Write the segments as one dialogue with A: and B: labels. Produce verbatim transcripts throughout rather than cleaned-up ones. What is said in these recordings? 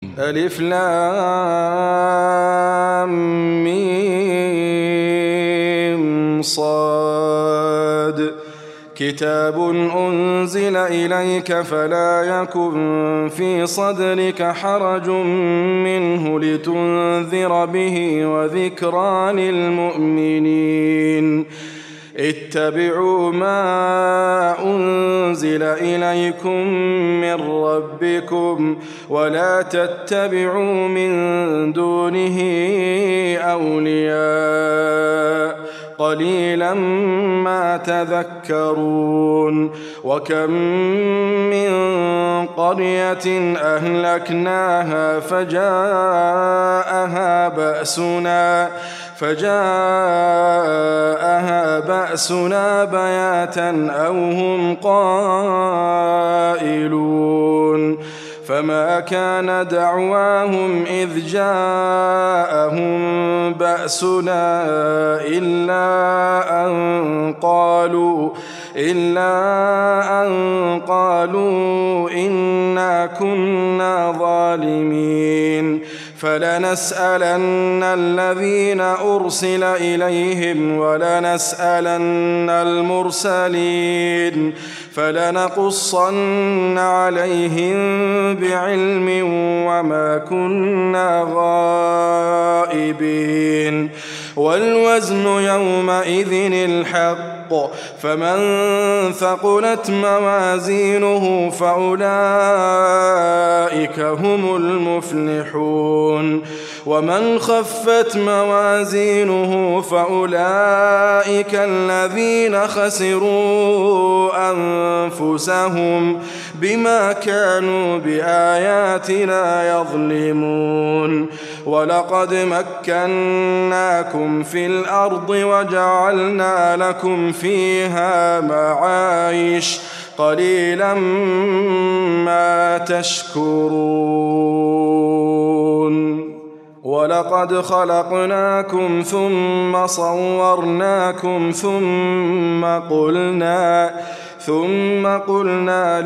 A: ألف لام ميم صاد كتاب أنزل إليك فلا يكن في صدرك حرج منه لتنذر به وذكرى للمؤمنين اتبعوا ما أنزل إليكم من ربكم ولا تتبعوا من دونه أولياء قليلا ما تذكرون وكم من قرية أهلكناها فجاءها بأسنا فجاءها بأسنا بياتا أو هم قائلون فما كان دعواهم إذ جاءهم بأسنا إلا أن قالوا إلا أن قالوا إنا كنا ظالمين فلنسألن الذين أرسل إليهم ولنسألن المرسلين فلنقصن عليهم بعلم وما كنا غائبين والوزن يومئذ الحق فمن ثقلت موازينه فأولئك هم المفلحون ومن خفت موازينه فأولئك الذين خسروا أنفسهم بما كانوا بآياتنا يظلمون ولقد مكناكم في الأرض وجعلنا لكم فيها معايش قليلا ما تشكرون ولقد خلقناكم ثم صورناكم ثم قلنا ثم قلنا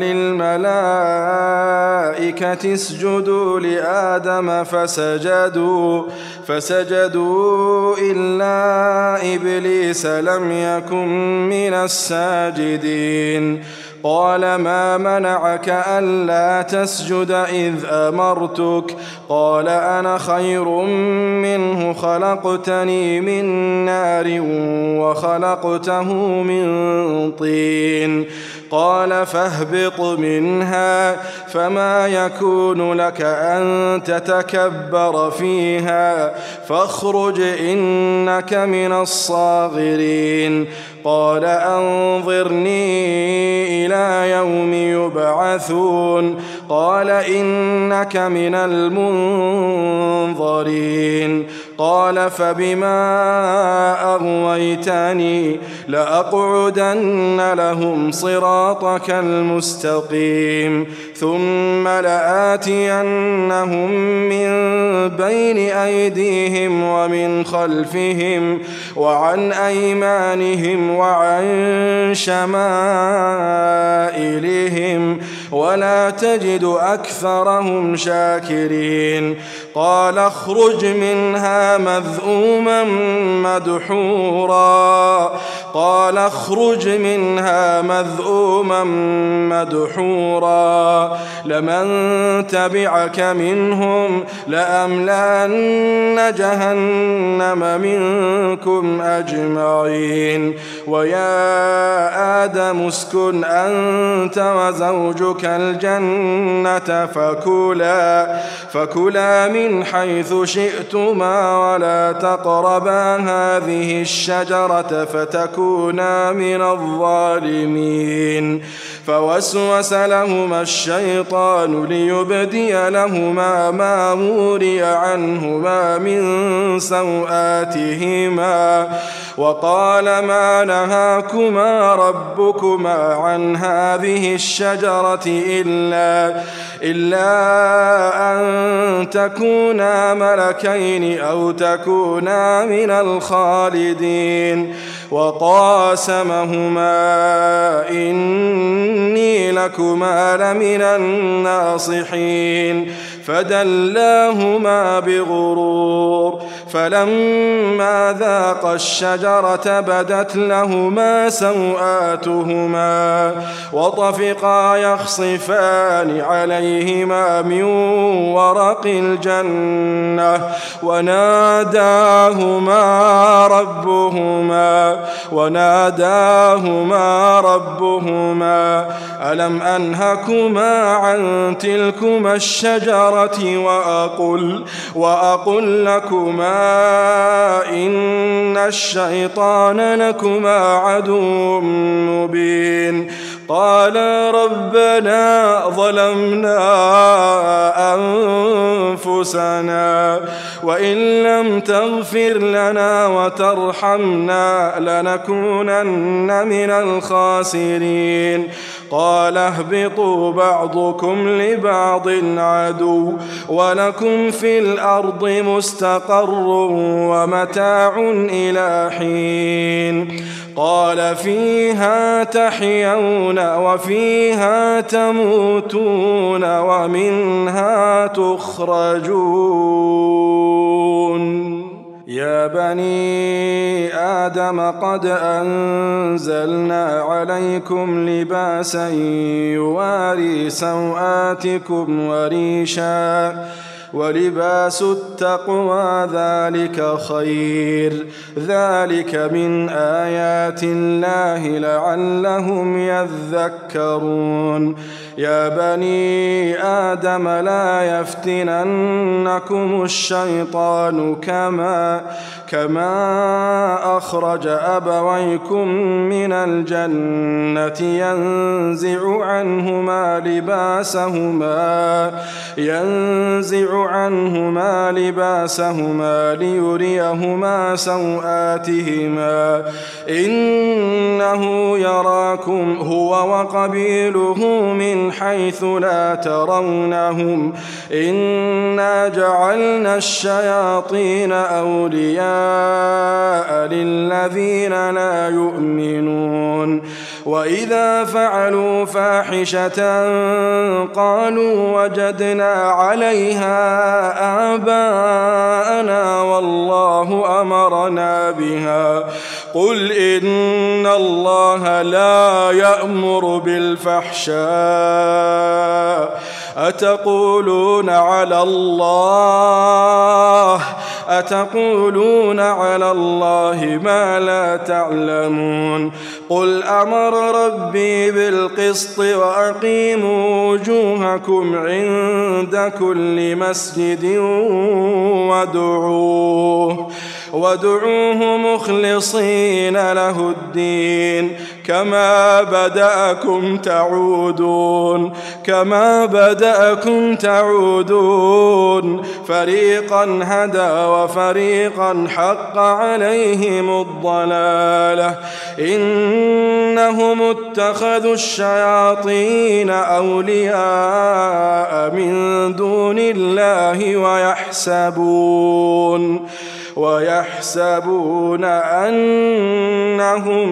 A: للملائكة اسجدوا لآدم فسجدوا فسجدوا إلا إبليس لم يكن من الساجدين قال ما منعك ألا تسجد إذ أمرتك قال أنا خير منه خلقتني من نار وخلقته من طين قال فاهبط منها فما يكون لك أن تتكبر فيها فاخرج إنك من الصاغرين قال أنظرني إلى يوم يبعثون قال إنك من المنظرين قال فبما أغويتني لأقعدن لهم صراطك المستقيم ثم لآتينهم من بين أيديهم ومن خلفهم وعن أيمانهم وعن شمائلهم ولا تجد أكثرهم شاكرين قال اخرج منها مذءوما مدحورا قال اخرج منها مذءوما مدحورا لمن تبعك منهم لأملأن جهنم منكم أجمعين ويا آدم اسكن أنت وزوجك الجنة فكلا فكلا من حيث شئتما ولا تقربا هذه الشجرة فتكونا من الظالمين فوسوس لهما الشيطان ليبدي لهما ما وري عنهما من سوآتهما وقال ما نهاكما ربكما عن هذه الشجرة إلا إلا أن تكونا ملكين أو تكونا من الخالدين وقاسمهما إني لكما لمن الناصحين فدلاهما بغرور فلما ذاقا الشجرة بدت لهما سوآتهما وطفقا يخصفان عليهما من ورق الجنة وناداهما ربهما وناداهما ربهما ألم أنهكما عن تلكما الشجرة وأقل, وأقل لكما إن الشيطان لكما عدو مبين قالا ربنا ظلمنا أنفسنا وإن لم تغفر لنا وترحمنا لنكونن من الخاسرين قال اهبطوا بعضكم لبعض عدو ولكم في الأرض مستقر ومتاع إلى حين قال فيها تحيون وفيها تموتون ومنها تخرجون يا بني آدم قد أنزلنا عليكم لباسا يواري سوآتكم وريشا ولباس التقوى ذلك خير ذلك من آيات الله لعلهم يذكرون يا بني آدم لا يفتننكم الشيطان كما كما أخرج أبويكم من الجنة ينزع عنهما لباسهما ينزع عنهما لباسهما ليريهما سوآتهما إنه يراكم هو وقبيله من حيث لا ترونهم إنا جعلنا الشياطين أولياء للذين لا يؤمنون وإذا فعلوا فاحشة قالوا وجدنا عليها آباءنا والله أمرنا بها قل إن الله لا يأمر بالفحشاء أتقولون على الله أتقولون على الله ما لا تعلمون قل أمر ربي بالقسط وأقيموا وجوهكم عند كل مسجد وادعوه وادعوه مخلصين له الدين كما بدأكم تعودون كما بدأكم تعودون فريقا هدى وفريقا حق عليهم الضلالة إنهم اتخذوا الشياطين أولياء من دون الله ويحسبون ويحسبون أنهم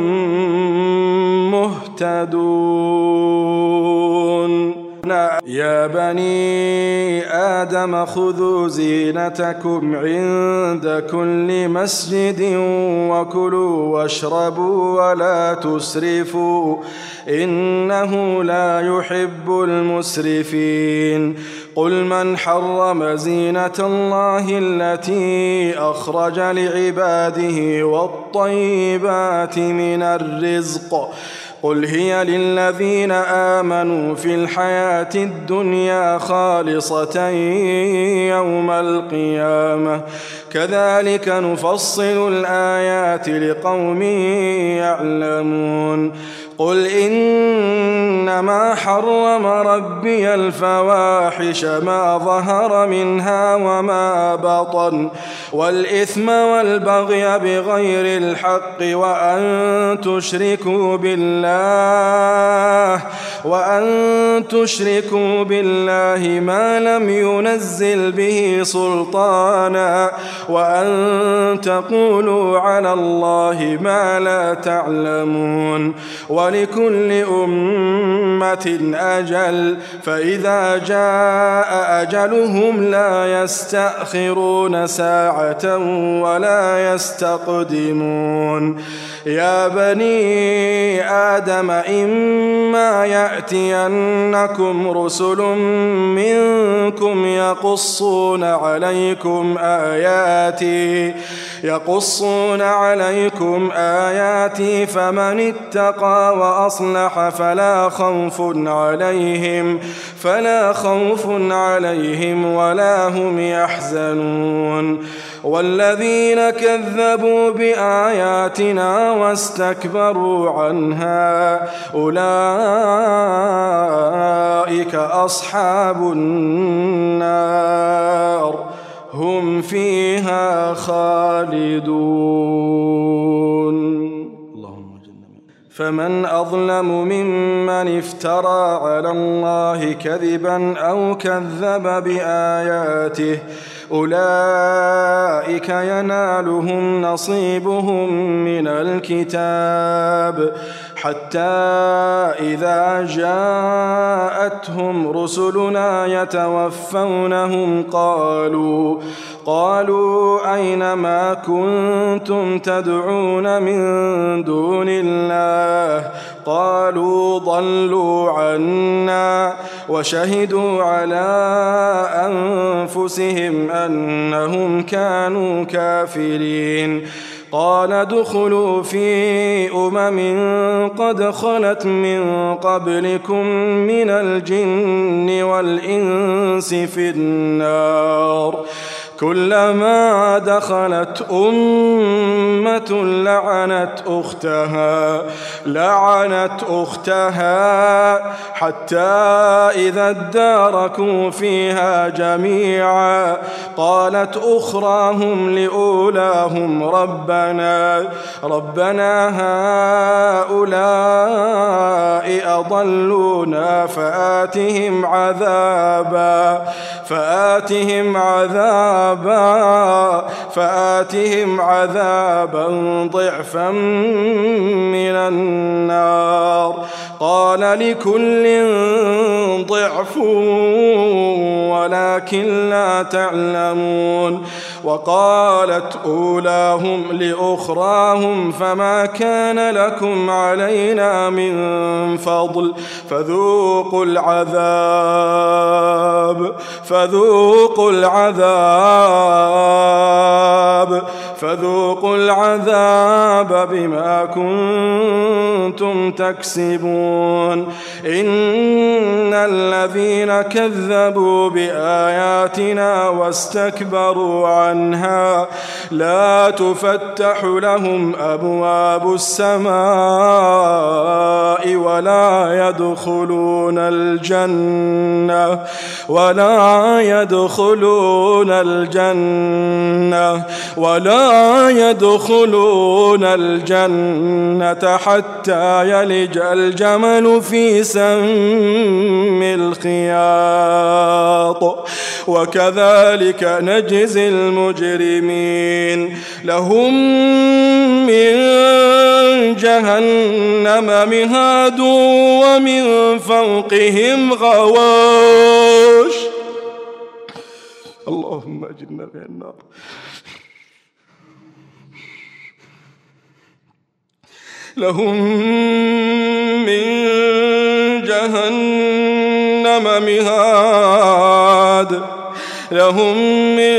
A: مهتدون يا بني آدم خذوا زينتكم عند كل مسجد وكلوا واشربوا ولا تسرفوا إنه لا يحب المسرفين قل من حرم زينة الله التي أخرج لعباده والطيبات من الرزق قل هي للذين آمنوا في الحياة الدنيا خالصة يوم القيامة كذلك نفصل الآيات لقوم يعلمون قل إنما حرم ربي الفواحش ما ظهر منها وما بطن والإثم والبغي بغير الحق وأن تشركوا بالله وأن تشركوا بالله ما لم ينزل به سلطانا وأن تقولوا على الله ما لا تعلمون ولكل أمة أجل فإذا جاء أجلهم لا يستأخرون ساعة ولا يستقدمون يا بني آدم إما يأتينكم رسل منكم يقصون عليكم آياتي يقصون عليكم آياتي فمن اتقى وأصلح فلا خوف عليهم فلا خوف عليهم ولا هم يحزنون والذين كذبوا بآياتنا واستكبروا عنها أولئك أصحاب النار هم فيها خالدون. فمن أظلم ممن افترى على الله كذبا أو كذب بآياته أولئك ينالهم نصيبهم من الكتاب حتى إذا جاءتهم رسلنا يتوفونهم قالوا قالوا أين ما كنتم تدعون من دون الله قالوا ضلوا عنا وشهدوا على أنفسهم أنهم كانوا كافرين قال ادخلوا في أمم قد خلت من قبلكم من الجن والإنس في النار كلما دخلت أمة لعنت أختها لعنت أختها حتى إذا اداركوا فيها جميعا قالت أخراهم لأولاهم ربنا ربنا هؤلاء أضلونا فآتهم عذابا فآتهم عذابا فآتهم عذابا ضعفا من النار قال لكل ضعف ولكن لا تعلمون وقالت أولاهم لأخراهم فما كان لكم علينا من فضل فذوقوا العذاب فذوقوا العذاب فذوقوا العذاب بما كنتم تكسبون إن الذين كذبوا بآياتنا واستكبروا عنها لا تفتح لهم أبواب السماء ولا يدخلون الجنة ولا يدخلون الجنة ولا يدخلون الجنة حتى يلج الجمل في سم الخياط وكذلك نجزي المجرمين لهم من جهنم مهاد ومن فوقهم غواش اللهم أجرنا من النار لهم من جهنم مهاد لهم من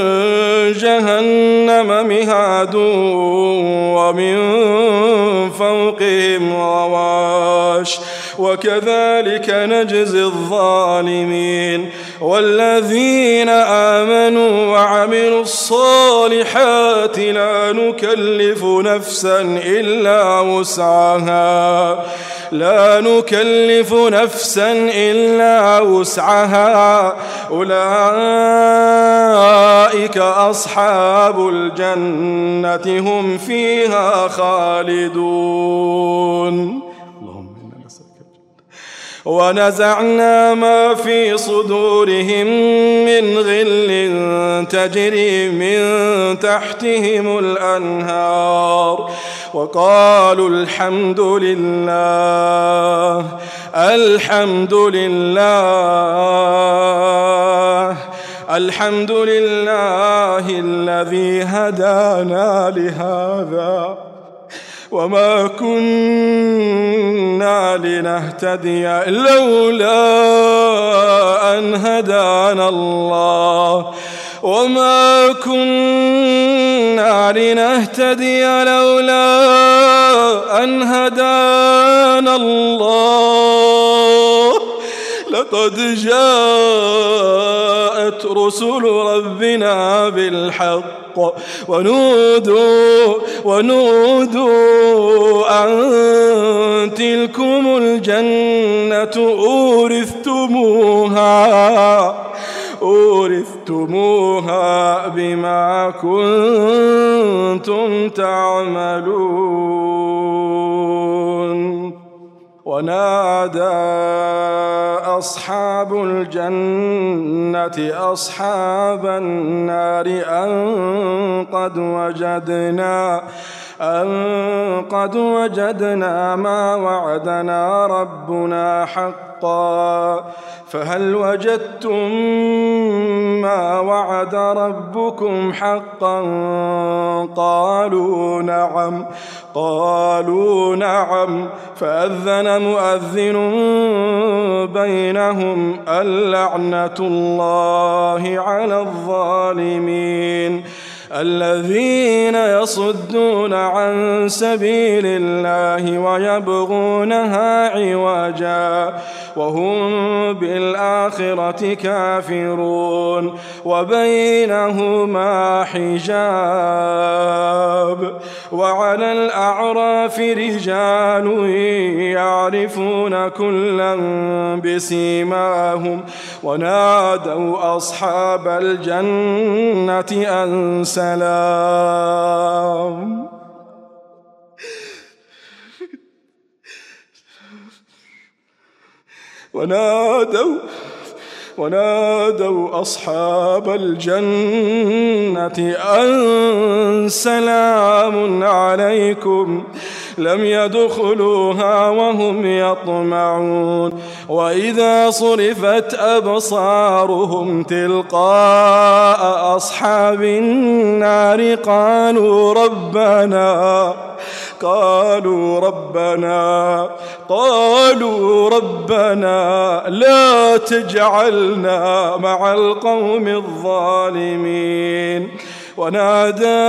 A: جهنم مهاد ومن فوقهم غواش وكذلك نجزي الظالمين والذين آمنوا وعملوا الصالحات لا نكلف نفسا إلا وسعها لا نكلف نفسا إلا وسعها أولئك أصحاب الجنة هم فيها خالدون ونزعنا ما في صدورهم من غل تجري من تحتهم الأنهار وقالوا الحمد لله الحمد لله الحمد لله الذي هدانا لهذا وما كنا لنهتدي لولا أن هدانا الله وما كنا لنهتدي لولا أن هدانا الله لقد جاءت رسل ربنا بالحق ونودوا ونودوا أن تلكم الجنة أورثتموها أورثتموها بما كنتم تعملون. ونادى أصحاب الجنة أصحاب النار أن قد وجدنا أن قد وجدنا ما وعدنا ربنا حقا فهل وجدتم ما وعد ربكم حقا قالوا نعم قالوا نعم فأذن مؤذن بينهم اللعنة الله على الظالمين الذين يصدون عن سبيل الله ويبغونها عوجا وهم بالآخرة كافرون وبينهما حجاب. وعلى الأعراف رجال يعرفون كلا بسيماهم ونادوا أصحاب الجنة أن سلام ونادوا ونادوا أصحاب الجنة أن سلام عليكم لم يدخلوها وهم يطمعون وإذا صرفت أبصارهم تلقاء أصحاب النار قالوا ربنا قالوا ربنا قالوا ربنا لا تجعلنا مع القوم الظالمين. ونادى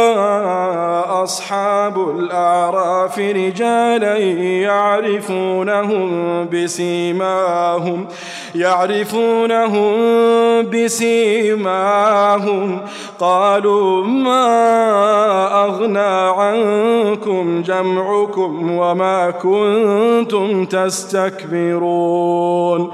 A: أصحاب الأعراف رجالا يعرفونهم بسيماهم يعرفونهم بسيماهم قالوا ما أغنى عنكم جمعكم وما كنتم تستكبرون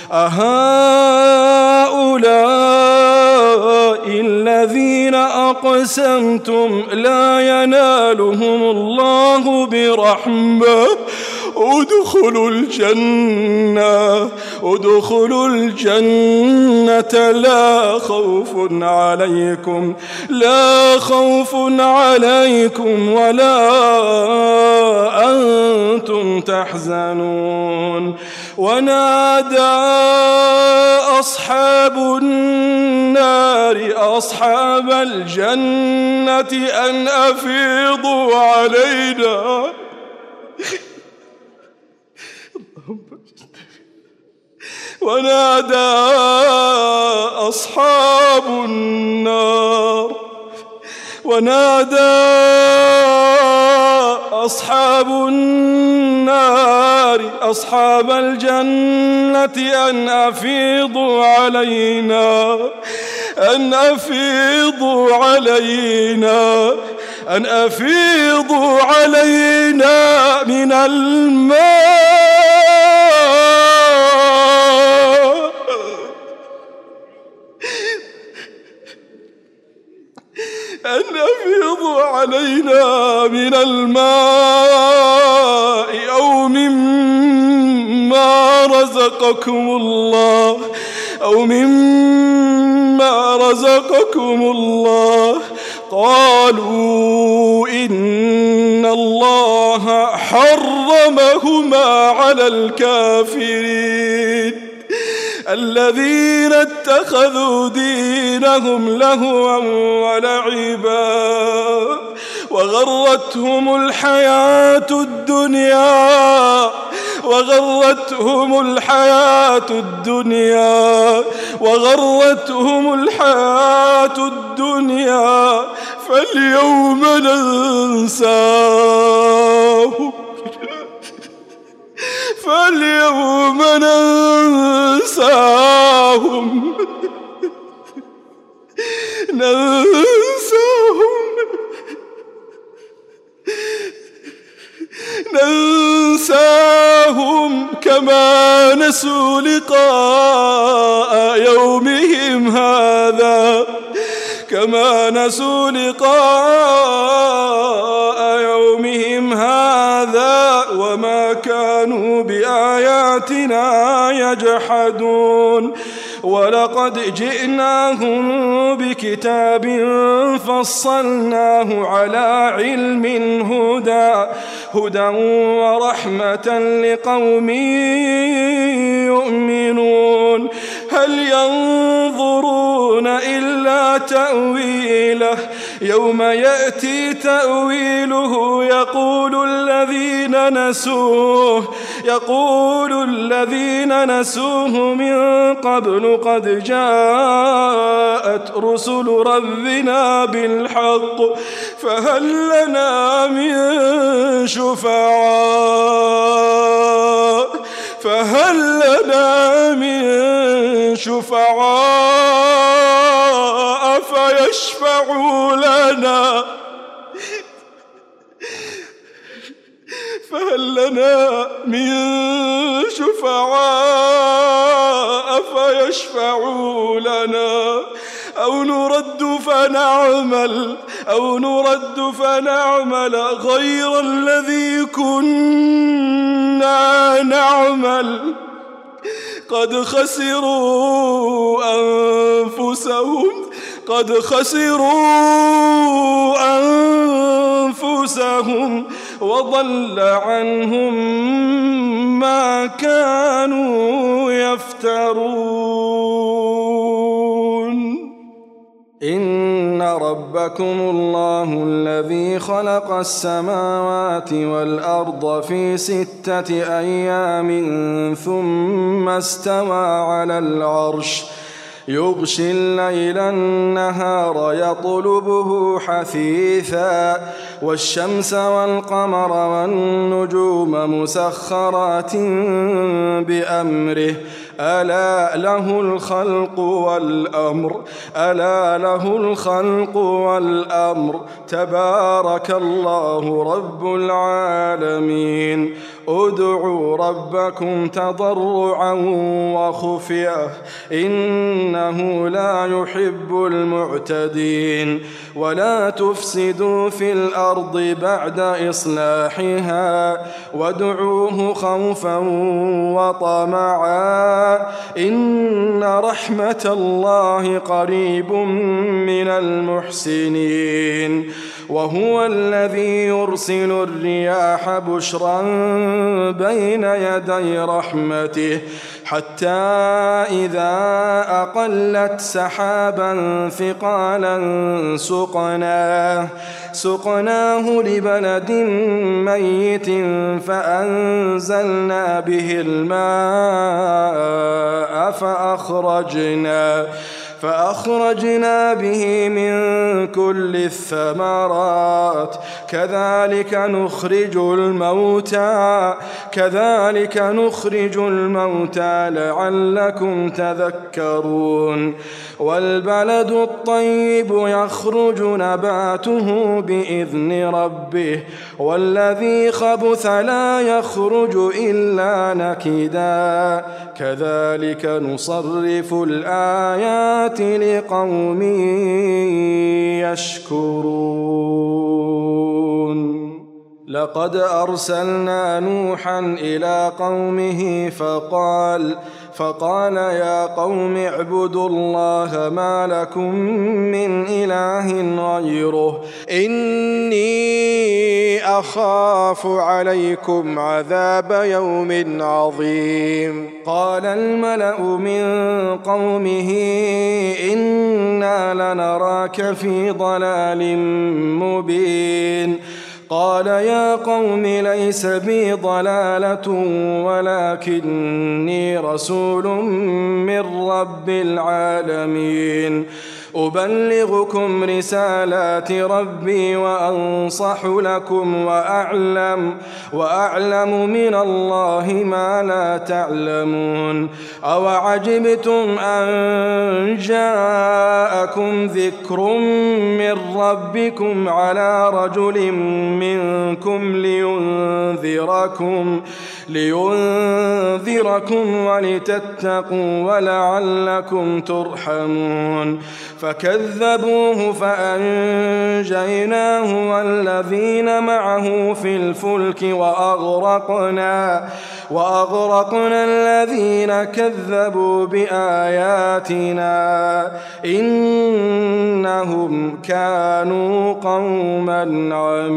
A: أهؤلاء الذين أقسمتم لا ينالهم الله برحمة ادخلوا الجنة ادخلوا الجنة لا خوف عليكم لا خوف عليكم ولا أنتم تحزنون. ونادى أصحاب النار أصحاب الجنة أن أفيضوا علينا ونادى أصحاب النار ونادى أصحاب النار أصحاب الجنة أن أفيضوا علينا أن أفيضوا علينا أن أفيضوا علينا من الماء أن أفيضوا علينا من الماء أو مما مما رزقكم الله أو مما رزقكم الله قالوا إن الله حرمهما على الكافرين الذين اتخذوا دينهم لهوا ولعبا وغرتهم الحياة الدنيا وغرتهم الحياة الدنيا وغرتهم الحياة الدنيا فاليوم ننساهم فاليوم ننساهم ننساهم ننساهم كما نسوا لقاء يومهم هذا كما نسوا لقاء يومهم هذا وما كانوا بآياتنا يجحدون ولقد جئناهم بكتاب فصلناه على علم هدى هدى ورحمة لقوم يؤمنون هل ينظرون إلا تأويله يوم يأتي تأويله يقول الذين نسوه يقول الذين نسوه من قبل قد جاءت رسل ربنا بالحق فهل لنا من شفعاء فهل لنا من شفعاء فيشفعوا لنا فهل لنا من شفعاء فيشفعوا لنا أو نرد فنعمل أو نرد فنعمل غير الذي كنا نعمل قد خسروا أنفسهم قد خسروا أنفسهم وضل عنهم ما كانوا يفترون إن ربكم الله الذي خلق السماوات والأرض في ستة أيام ثم استوى على العرش يغشي الليل النهار يطلبه حثيثا والشمس والقمر والنجوم مسخرات بأمره ألا له الخلق والأمر ألا له الخلق والأمر تبارك الله رب العالمين ادعوا ربكم تضرعا وخفية إنه لا يحب المعتدين ولا تفسدوا في الأرض بعد إصلاحها وادعوه خوفا وطمعا إن رحمة الله قريب من المحسنين وهو الذي يرسل الرياح بشرا بين يدي رحمته حتى إذا أقلت سحابا ثقالا سقناه سقناه لبلد ميت فأنزلنا به الماء فأخرجنا فأخرجنا به من كل الثمرات كذلك نخرج الموتى كذلك نخرج الموتى لعلكم تذكرون والبلد الطيب يخرج نباته بإذن ربه والذي خبث لا يخرج إلا نكدا كذلك نصرف الآيات لقوم يشكرون لقد أرسلنا نوحا إلى قومه فقال فقال يا قوم اعبدوا الله ما لكم من إله غيره إني أخاف عليكم عذاب يوم عظيم. قال الملأ من قومه إنا لنراك في ضلال مبين. قال يا قوم ليس بي ضلالة ولكني رسول من رب العالمين أبلغكم رسالات ربي وأنصح لكم وأعلم, وأعلم من الله ما لا تعلمون. أوعجبتم أن جاءكم ذكر من ربكم على رجل منكم لينذركم, لينذركم ولتتقوا ولعلكم ترحمون. فكذبوه فأنجيناه والذين معه في الفلك وأغرقنا, وأغرقنا الذين كذبوا بآياتنا إنهم كانوا قوما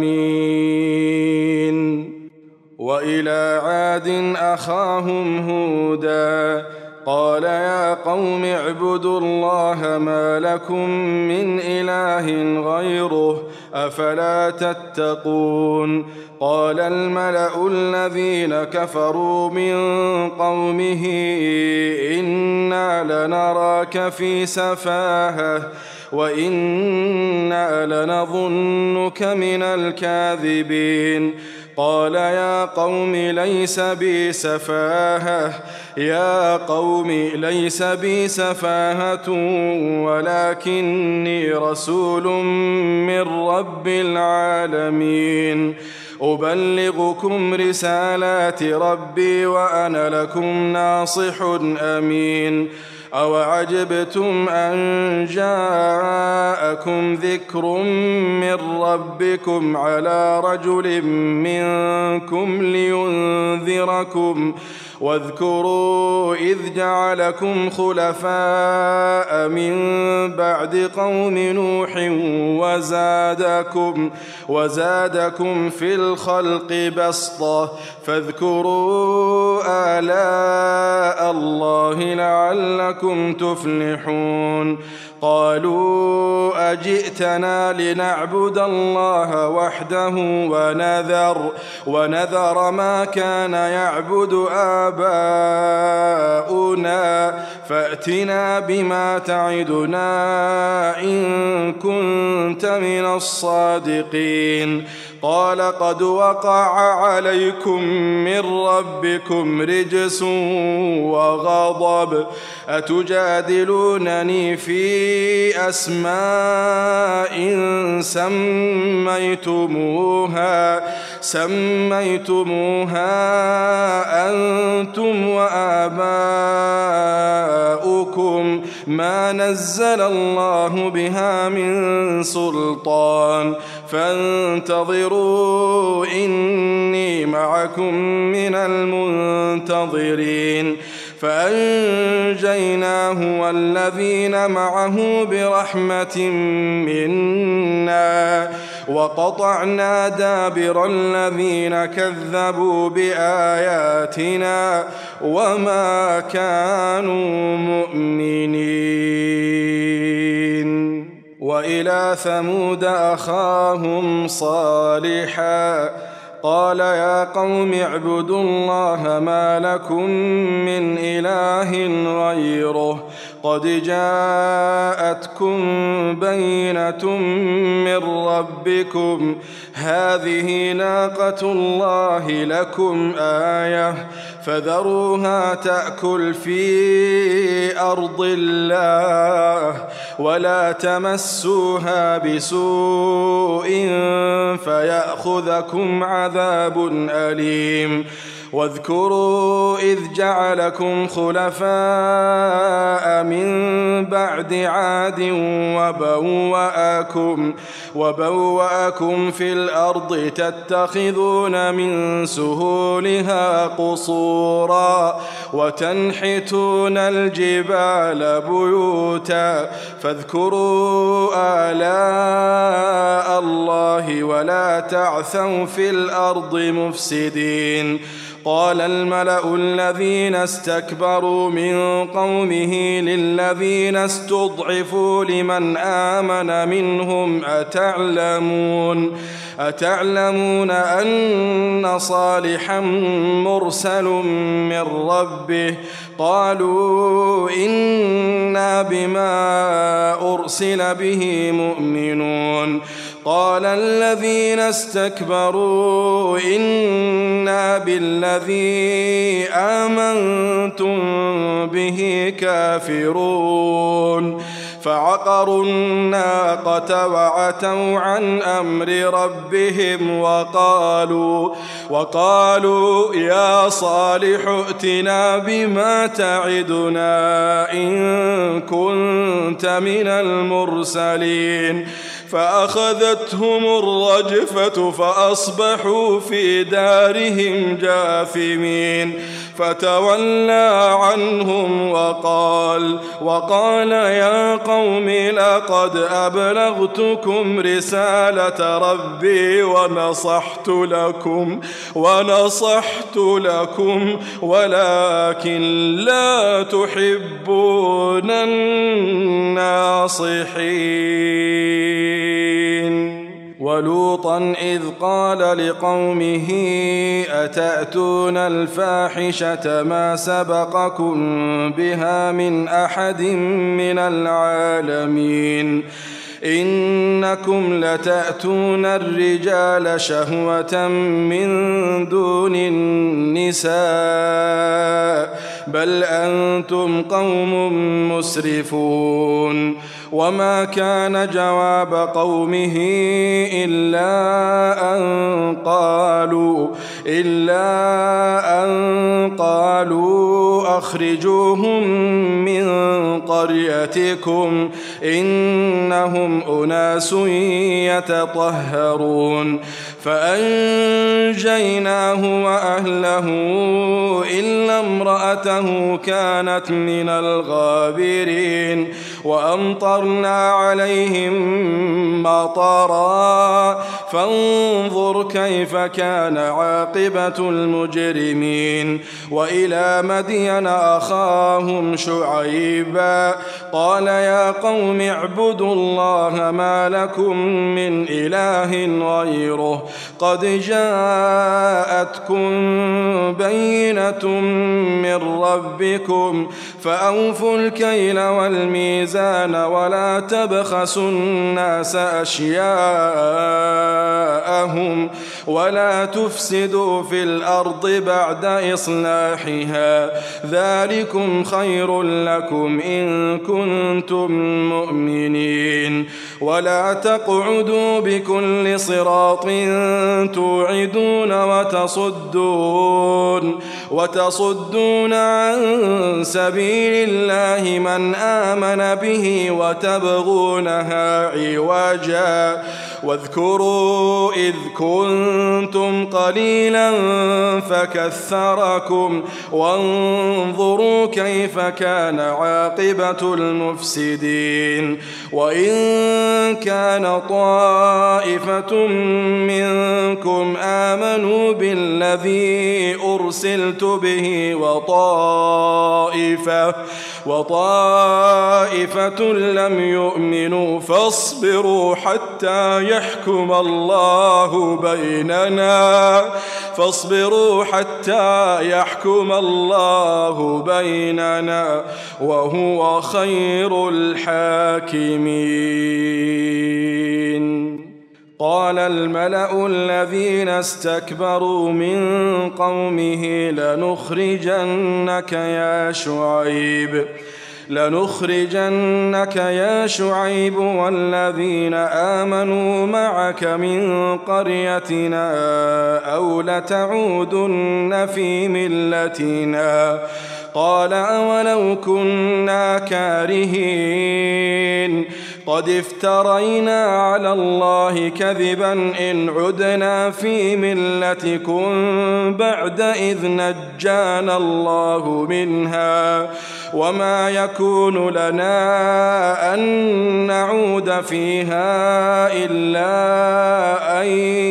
A: عمين. وإلى عاد أخاهم هودا قال يا قوم اعبدوا الله ما لكم من إله غيره أفلا تتقون. قال الملأ الذين كفروا من قومه إنا لنراك في سفاهة وإنا لنظنك من الكاذبين. قال يا قوم ليس بي سفاهة يا قوم ليس بي سفاهة ولكني رسول من رب العالمين أبلغكم رسالات ربي وأنا لكم ناصح أمين. أوعجبتم أن جاءكم ذكر من ربكم على رجل منكم لينذركم واذكروا إذ جعلكم خلفاء من بعد قوم نوح وزادكم, وزادكم في الخلق بسطة فاذكروا آلاء الله لعلكم تفلحون. قالوا أجئتنا لنعبد الله وحده ونذر, ونذر ما كان يعبد آباؤنا فأتنا بما تعدنا إن كنت من الصادقين. قال قد وقع عليكم من ربكم رجس وغضب أتجادلونني في أسماء سميتموها سميتموها أنتم وآباؤكم ما نزل الله بها من سلطان فانتظروا إني معكم من المنتظرين. فأنجيناه والذين معه برحمة منا وقطعنا دابر الذين كذبوا بآياتنا وما كانوا مؤمنين. وإلى ثمود أخاهم صالحا قال يا قوم اعبدوا الله ما لكم من إله غيره قد جاءتكم بينة من ربكم هذه ناقة الله لكم آية فذروها تأكل في أرض الله ولا تمسوها بسوء فيأخذكم عذاب أليم. واذكروا إذ جعلكم خلفاء من بعد عاد وبوأكم, وبوأكم في الأرض تتخذون من سهولها قصورا وتنحتون الجبال بيوتا فاذكروا آلاء الله ولا تعثوا في الأرض مفسدين. قال الملأ الذين استكبروا من قومه للذين استضعفوا لمن آمن منهم أتعلمون أتعلمون أن صالحا مرسل من ربه قالوا إنا بما أرسل به مؤمنون. قال الذين استكبروا إنا بالذي آمنتم به كافرون فعقروا الناقة وعتوا عن أمر ربهم وقالوا, وقالوا يا صالح ائتنا بما تعدنا إن كنت من المرسلين. فأخذتهم الرجفة فأصبحوا في دارهم جاثمين فتولى عنهم وقال, وقال يا قوم لقد أبلغتكم رسالة ربي ونصحت لكم, ونصحت لكم ولكن لا تحبون الناصحين. ولوطا إذ قال لقومه أتأتون الفاحشة ما سبقكم بها من أحد من العالمين إنكم لتأتون الرجال شهوة من دون النساء بل أنتم قوم مسرفون. وما كان جواب قومه إلا أن قالوا إلا أن قالوا أخرجوهم من قريتكم إنهم أناس يتطهرون. فأنجيناه وأهله إلا امرأته كانت من الغابرين وأمطرنا عليهم مطرا فانظر كيف كان عاقبة المجرمين. وإلى مدين أخاهم شعيبا قال يا قوم اعبدوا الله ما لكم من إله غيره قد جاءتكم بينة من ربكم فأوفوا الكيل والميزان ولا تبخسوا الناس أشياءهم ولا تفسدوا في الأرض بعد إصلاحها ذلكم خير لكم إن كنتم مؤمنين. ولا تقعدوا بكل صراط توعدون وتصدون وتصدون عن سبيل الله من آمن به وتبغونها عوجا واذكروا إذ كنتم قليلا فكثركم وانظروا كيف كان عاقبة المفسدين. وإن كان طائفة منكم آمنوا بالذي أرسلت به وطائفة وطائفة لم يؤمنوا فاصبروا حتى يحكم الله بيننا فاصبروا حتى يحكم الله بيننا وهو خير الحاكمين. قال الملأ الذين استكبروا من قومه لنخرجنك يا شعيب لنخرجنك يا شعيب والذين آمنوا معك من قريتنا أو لتعودن في ملتنا قال أولو كنا كارهين قد افترينا على الله كذبا إن عدنا في ملتكم بعد إذ نجانا الله منها وما يكون لنا أن نعود فيها إلا أن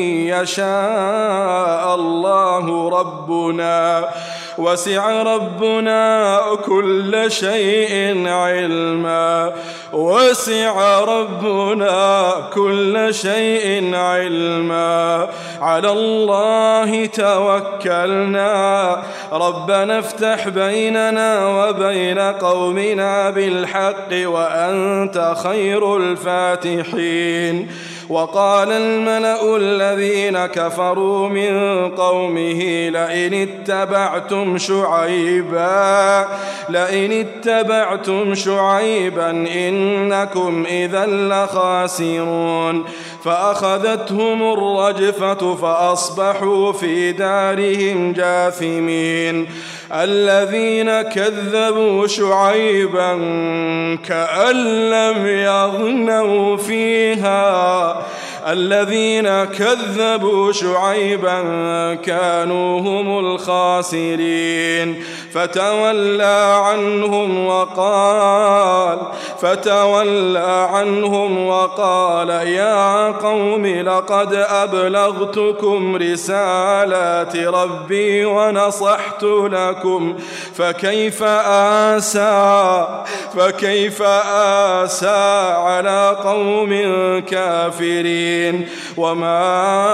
A: يشاء الله ربنا وسع ربنا كل شيء علما وسع ربنا كل شيء علما على الله توكلنا ربنا افتح بيننا وبين قومنا بالحق وأنت خير الفاتحين وقال الملأ الذين كفروا من قومه لئن اتبعتم شعيبا لئن اتبعتم شعيبا إنكم إذا لخاسرون فأخذتهم الرجفة فأصبحوا في دارهم جاثمين الذين كذبوا شعيبا كأن لم يغنوا فيها الذين كذبوا شعيبا كانوا هم الخاسرين فتولى عنهم وقال فتولى عنهم وقال يا قوم لقد أبلغتكم رسالات ربي ونصحت لكم فكيف آسى فكيف آسى على قوم كافرين وما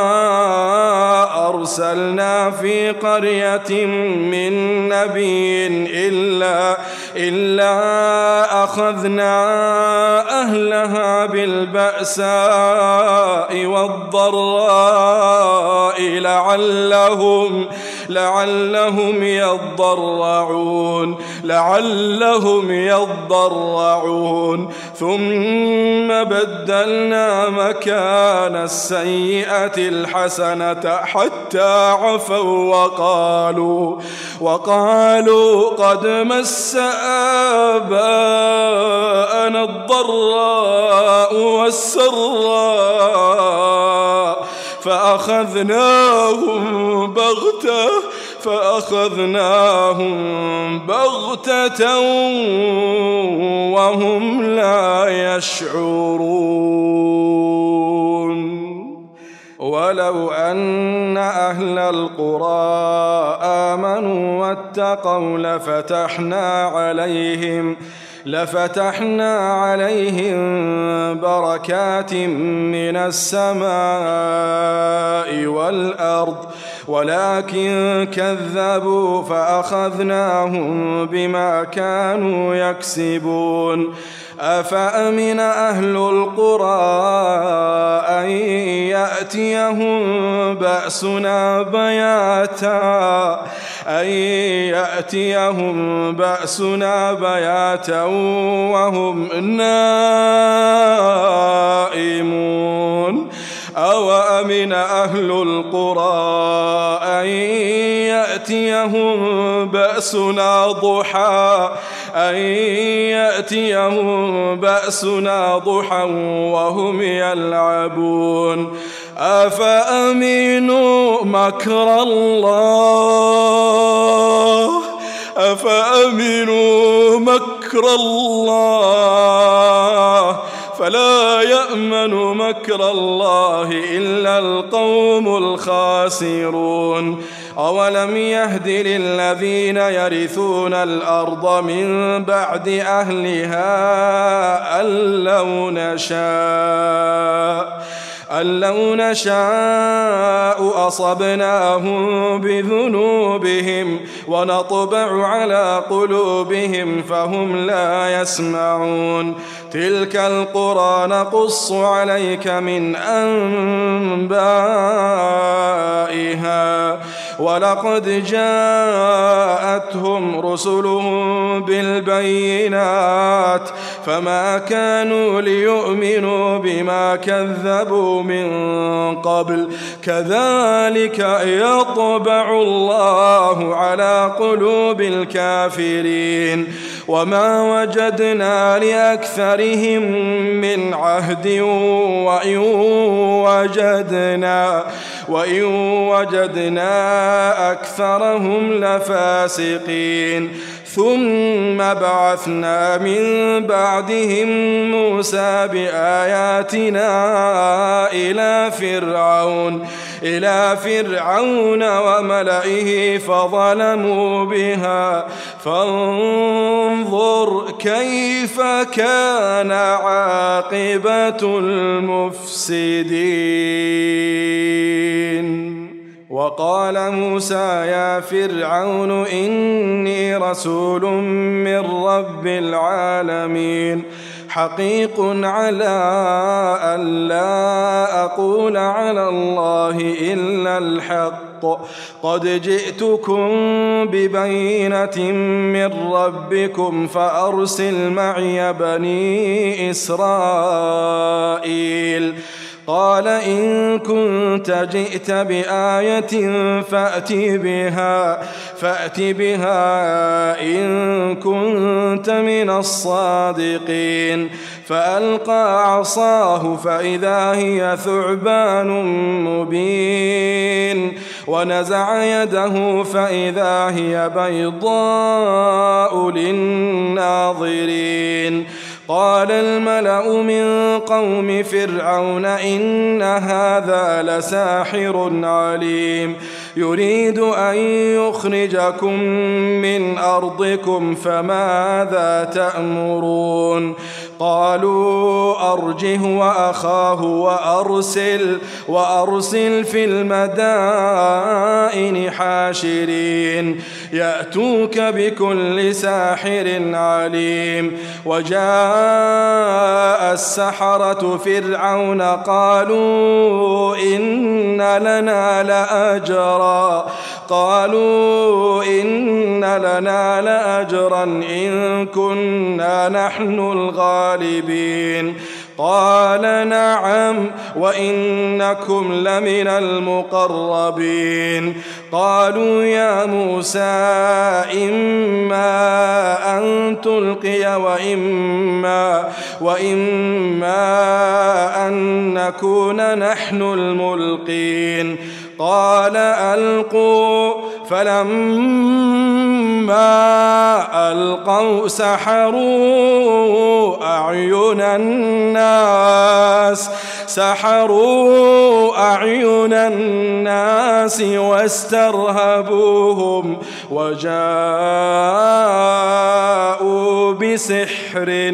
A: أرسلنا في قرية من نبي إلا إلا أخذنا أهلها بالبأساء والضراء لعلهم لعلهم يضرعون لعلهم يضرعون ثم بدلنا مكان السيئة الحسنة حتى عفوا وقالوا وقالوا قد مس آباءنا الضراء والسراء فأخذناهم بغتة فأخذناهم بغتة وهم لا يشعرون ولو أن أهل القرى آمنوا واتقوا لفتحنا عليهم لفتحنا عليهم بركات من السماء والأرض ولكن كذبوا فأخذناهم بما كانوا يكسبون أفأمن أهل القرى أن يأتيهم بأسنا بياتا أن يأتيهم بأسنا بياتا وهم نائمون أوأمن أهل القرى أن يأتيهم بأسنا ضحى أن يأتيهم بأسنا ضحى وهم يلعبون أفأمنوا مكر الله أفأمنوا مكر الله فلا يأمن مكر الله إلا القوم الخاسرون أولم يهد للذين يرثون الأرض من بعد أهلها أن لو نشاء أن لو نشاء أصبناهم بذنوبهم ونطبع على قلوبهم فهم لا يسمعون تلك القرى نقص عليك من أنبائها ولقد جاءتهم رسلهم بالبينات فما كانوا ليؤمنوا بما كذبوا من قبل كذلك يطبع الله على قلوب الكافرين وما وجدنا لأكثرهم من عهد وإن وجدنا, وإن وجدنا أكثرهم لفاسقين ثم بعثنا من بعدهم موسى بآياتنا إلى فرعون إلى فرعون وملئه فظلموا بها فانظر كيف كان عاقبة المفسدين. وقال موسى يا فرعون إني رسول من رب العالمين حقيق على أن لا أقول على الله إلا الحق قد جئتكم ببينة من ربكم فأرسل معي بني إسرائيل. قال إن كنت جئت بآية فأت بها فأت بها إن كنت من الصادقين. فألقى عصاه فإذا هي ثعبان مبين ونزع يده فإذا هي بيضاء للناظرين. قال الملأ من قوم فرعون إن هذا لساحر عليم يريد أن يخرجكم من أرضكم فماذا تأمرون؟ قالوا أرجه وأخاه وأرسل, وأرسل في المدائن حاشرين يأتوك بكل ساحر عليم. وجاء السحرة فرعون قالوا إن لنا لأجرا قالوا إن لنا لأجرا إن كنا نحن الغالبين. قال نعم وإنكم لمن المقربين. قالوا يا موسى إما أن تلقي وإما, وإما أن نكون نحن الملقين. قال ألقوا فلما ألقوا سحروا أعين الناس سحروا أعين الناس واسترهبوهم وجاءوا بسحر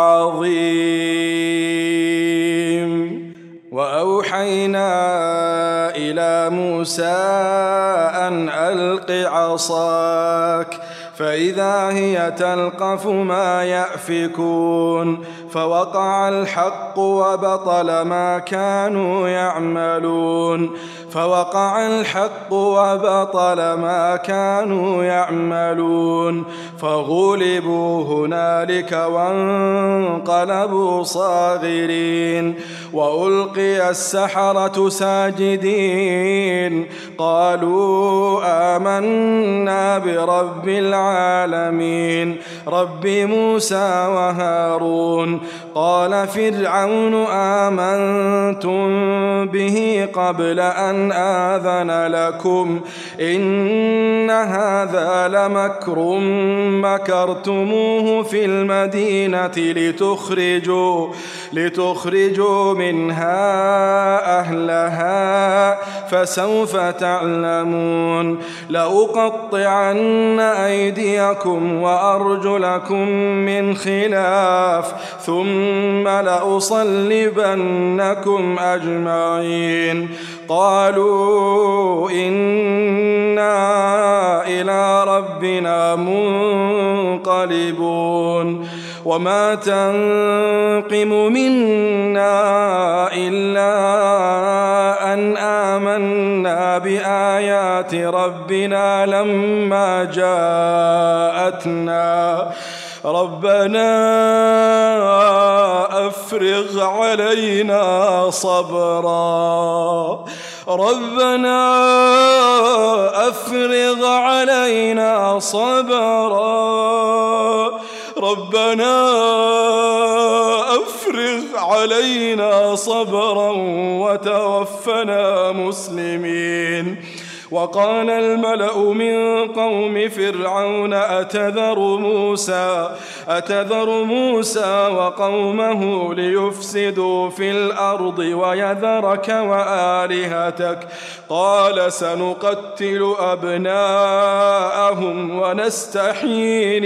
A: عظيم. وأوحينا إلى موسى أن ألق عصاك فإذا هي تلقف ما يأفكون فوقع الحق وبطل ما كانوا يعملون فوقع الحق وبطل ما كانوا يعملون فغلبوا هنالك وانقلبوا صاغرين. وألقي السحرة ساجدين قالوا آمنا برب العالمين رب موسى وهارون. قال فرعون آمنتم به قبل أن آذن لكم إن هذا لمكر مكرتموه في المدينة لتخرجوا, لتخرجوا منها أهلها فسوف تعلمون. لأقطعن أيديكم وأرجلكم من خلاف ثم لأصلبنكم أجمعين. قالوا إنا إلى ربنا منقلبون. وما تنقم منا إلا أن آمنا بآيات آيات ربنا لما جاءتنا ربنا أفرغ علينا صبرا ربنا أفرغ علينا صبرا ربنا أفرغ علينا صبرا وتوفنا مسلمين. وقال الملأ من قوم فرعون أتذر موسى أتذر موسى وقومه ليفسدوا في الأرض ويذرك وآلهتك قال سنقتل أبناءهم ونستحيي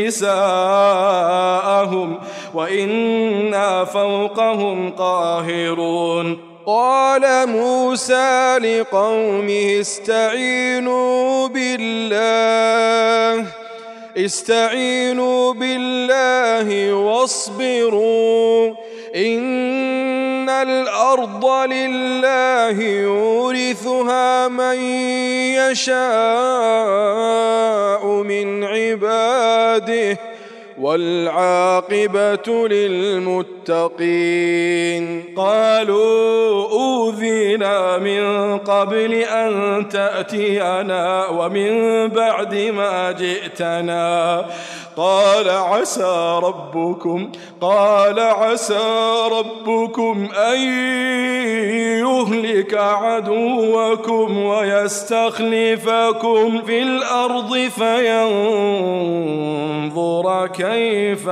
A: نساءهم وإنا فوقهم قاهرون.
B: قال موسى لقومه استعينوا بالله استعينوا بالله واصبروا إن الأرض لله يورثها من يشاء من عباده والعاقبة للمتقين.
A: قالوا أوذينا من قبل أن تأتينا ومن بعد ما جئتنا قال عسى ربكم قال عسى ربكم أن يهلك عدوكم ويستخلفكم في الأرض فينظر كيف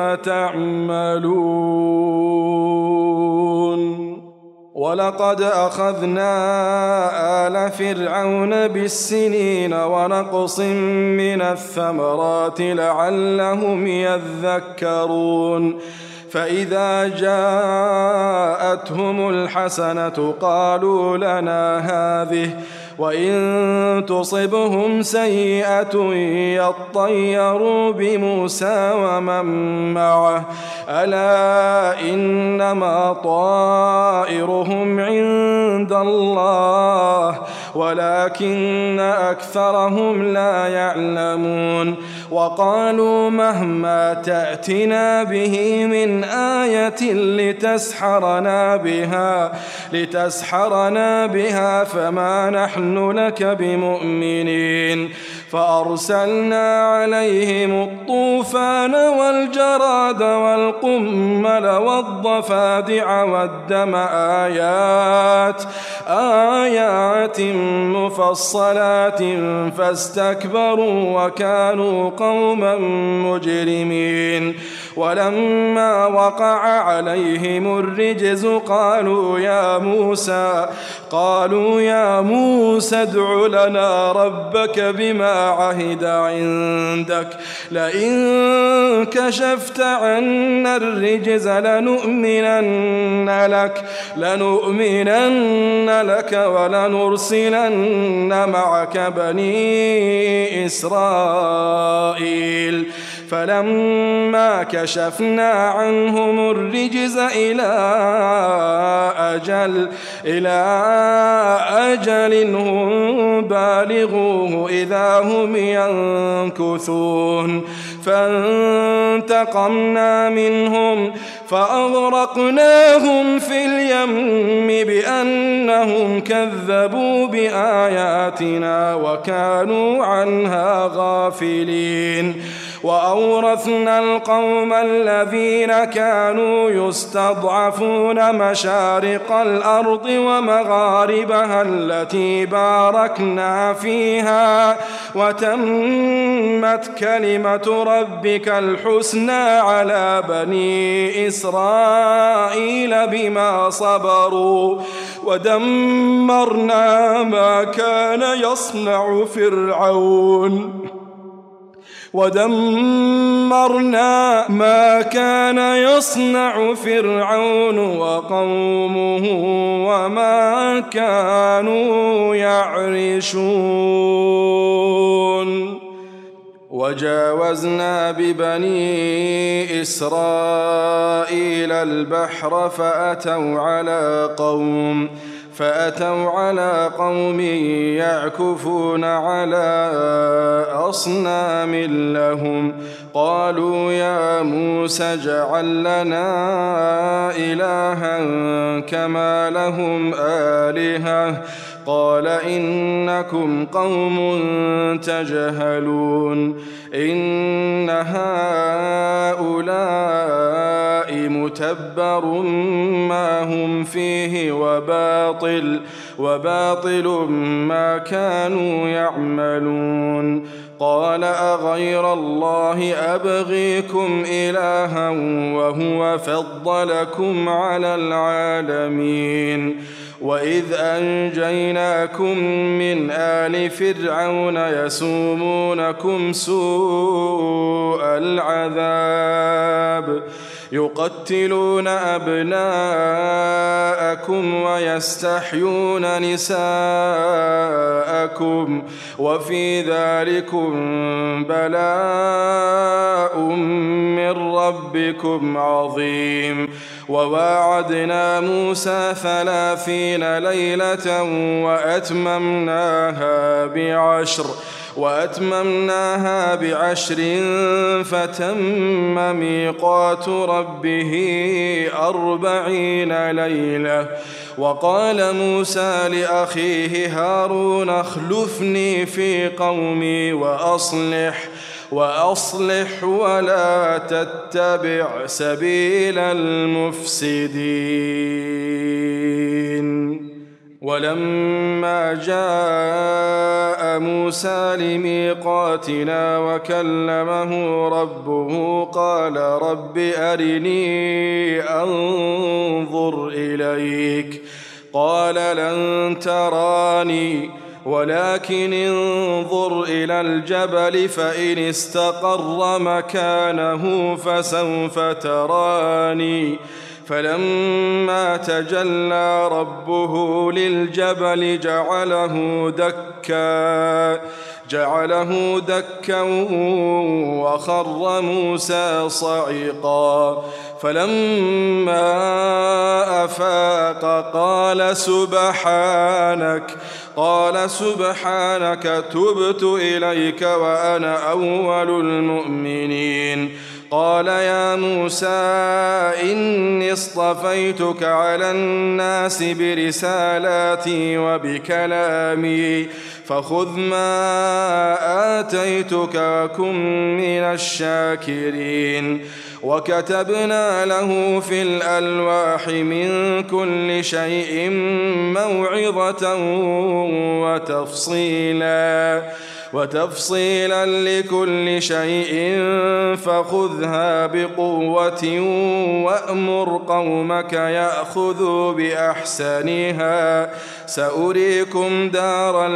A: تعملون. ولقد أخذنا آل فرعون بالسنين ونقص من الثمرات لعلهم يذكرون. فإذا جاءتهم الحسنة قالوا لنا هذه وإن تصبهم سيئة يطيروا بموسى ومن معه ألا إنما طائرهم عند الله ولكن أكثرهم لا يعلمون. وقالوا مهما تأتنا به من آية لتسحرنا بها لتسحرنا بها فما نحن لك بمؤمنين. فأرسلنا عليهم الطوفان والجراد والقمل والضفادع والدم آيات آيات مفصلات فاستكبروا وكانوا قوما مجرمين. ولما وقع عليهم الرجز قالوا يا موسى قالوا يا موسى ادع لنا ربك بما عهد عندك لئن كشفت عنا الرجز لنؤمنن لك لنؤمنن لك ولنرسلن معك بني إسرائيل. فلما كشفنا عنهم الرجز إلى أجل إلى أجل هم بالغوه إذا هم ينكثون فانتقمنا منهم فأغرقناهم في اليم بأنهم كذبوا بآياتنا وكانوا عنها غافلين. وأورثنا القوم الذين كانوا يستضعفون مشارق الأرض ومغاربها التي باركنا فيها وتمت كلمة ربك الحسنى على بني إسرائيل بما صبروا ودمرنا ما كان يصنع فرعون ودمرنا ما كان يصنع فرعون وقومه وما كانوا يعرشون. وجاوزنا ببني إسرائيل البحر فأتوا على قوم فأتوا على قوم يعكفون على أصنام لهم قالوا يا موسى اجعل لنا إلها كما لهم آلهة قال إنكم قوم تجهلون إن هؤلاء متبر ما هم فيه وباطل وباطل ما كانوا يعملون قال أغير الله أبغيكم إلها وهو فضلكم على العالمين وإذ أنجيناكم من آل فرعون يسومونكم سوء العذاب يقتلون أبناءكم ويستحيون نساءكم وفي ذلكم بلاء من ربكم عظيم وواعدنا موسى ثلاثين ليلة وأتممناها بعشر وأتممناها بعشر فتم ميقات ربه أربعين ليلة وقال موسى لأخيه هارون اخلفني في قومي وأصلح وأصلح ولا تتبع سبيل المفسدين ولما جاء موسى لميقاتنا وكلمه ربه قال رب أرني أنظر إليك قال لن تراني ولكن انظر إلى الجبل فإن استقر مكانه فسوف تراني فلما تجلى ربه للجبل جعله دكا جعله دكا وخر موسى صعقا فلما أفاق قال سبحانك قال سبحانك تبت إليك وأنا أول المؤمنين قال يا موسى إني اصطفيتك على الناس برسالاتي وبكلامي فخذ ما آتيتك وكن من الشاكرين وكتبنا له في الألواح من كل شيء موعظة وتفصيلا وتفصيلا لكل شيء فخذها بقوة وأمر قومك يأخذوا بأحسنها سأريكم دار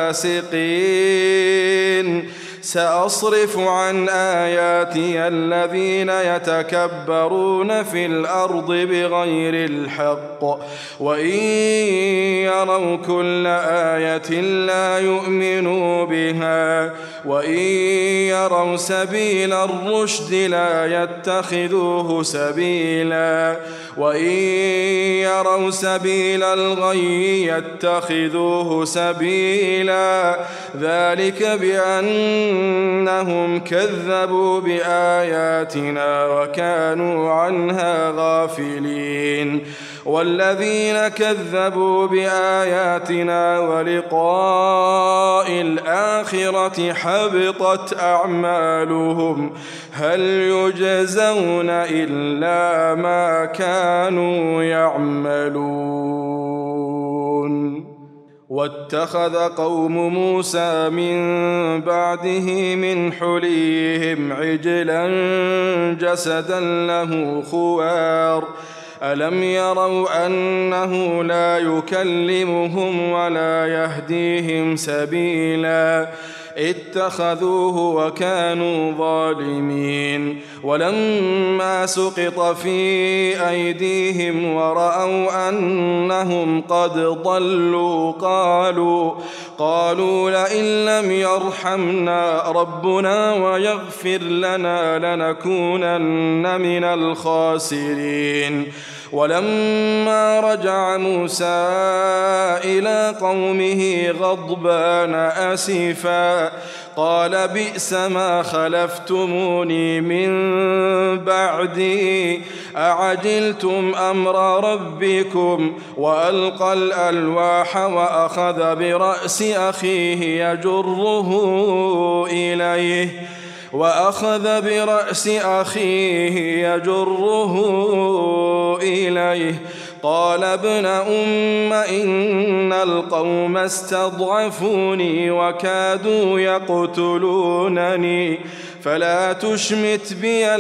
A: الفاسقين سأصرف عن آياتي الذين يتكبرون في الأرض بغير الحق وإن يروا كل آية لا يؤمنوا بها وإن يروا سبيل الرشد لا يتخذوه سبيلا وإن يروا سبيل الغي يتخذوه سبيلا ذلك بأنهم كذبوا بآياتنا وكانوا عنها غافلين والذين كذبوا بآياتنا ولقاء الآخرة حبطت أعمالهم هل يجزون إلا ما كانوا يعملون واتخذ قوم موسى من بعده من حليهم عجلا جسدا له خوار ألم يروا أنه لا يكلمهم ولا يهديهم سبيلا اتخذوه وكانوا ظالمين ولما سقط في أيديهم ورأوا أنهم قد ضلوا قالوا قالوا لئن لم يرحمنا ربنا ويغفر لنا لنكونن من الخاسرين ولما رجع موسى إلى قومه غضبان أسفا قال بئس ما خلفتموني من بعدي أعجلتم أمر ربكم وألقى الألواح وأخذ برأس أخيه يجره إليه وأخذ برأس أخيه يجره إليه قال ابن أم إن القوم استضعفوني وكادوا يقتلونني فلا تشمت بي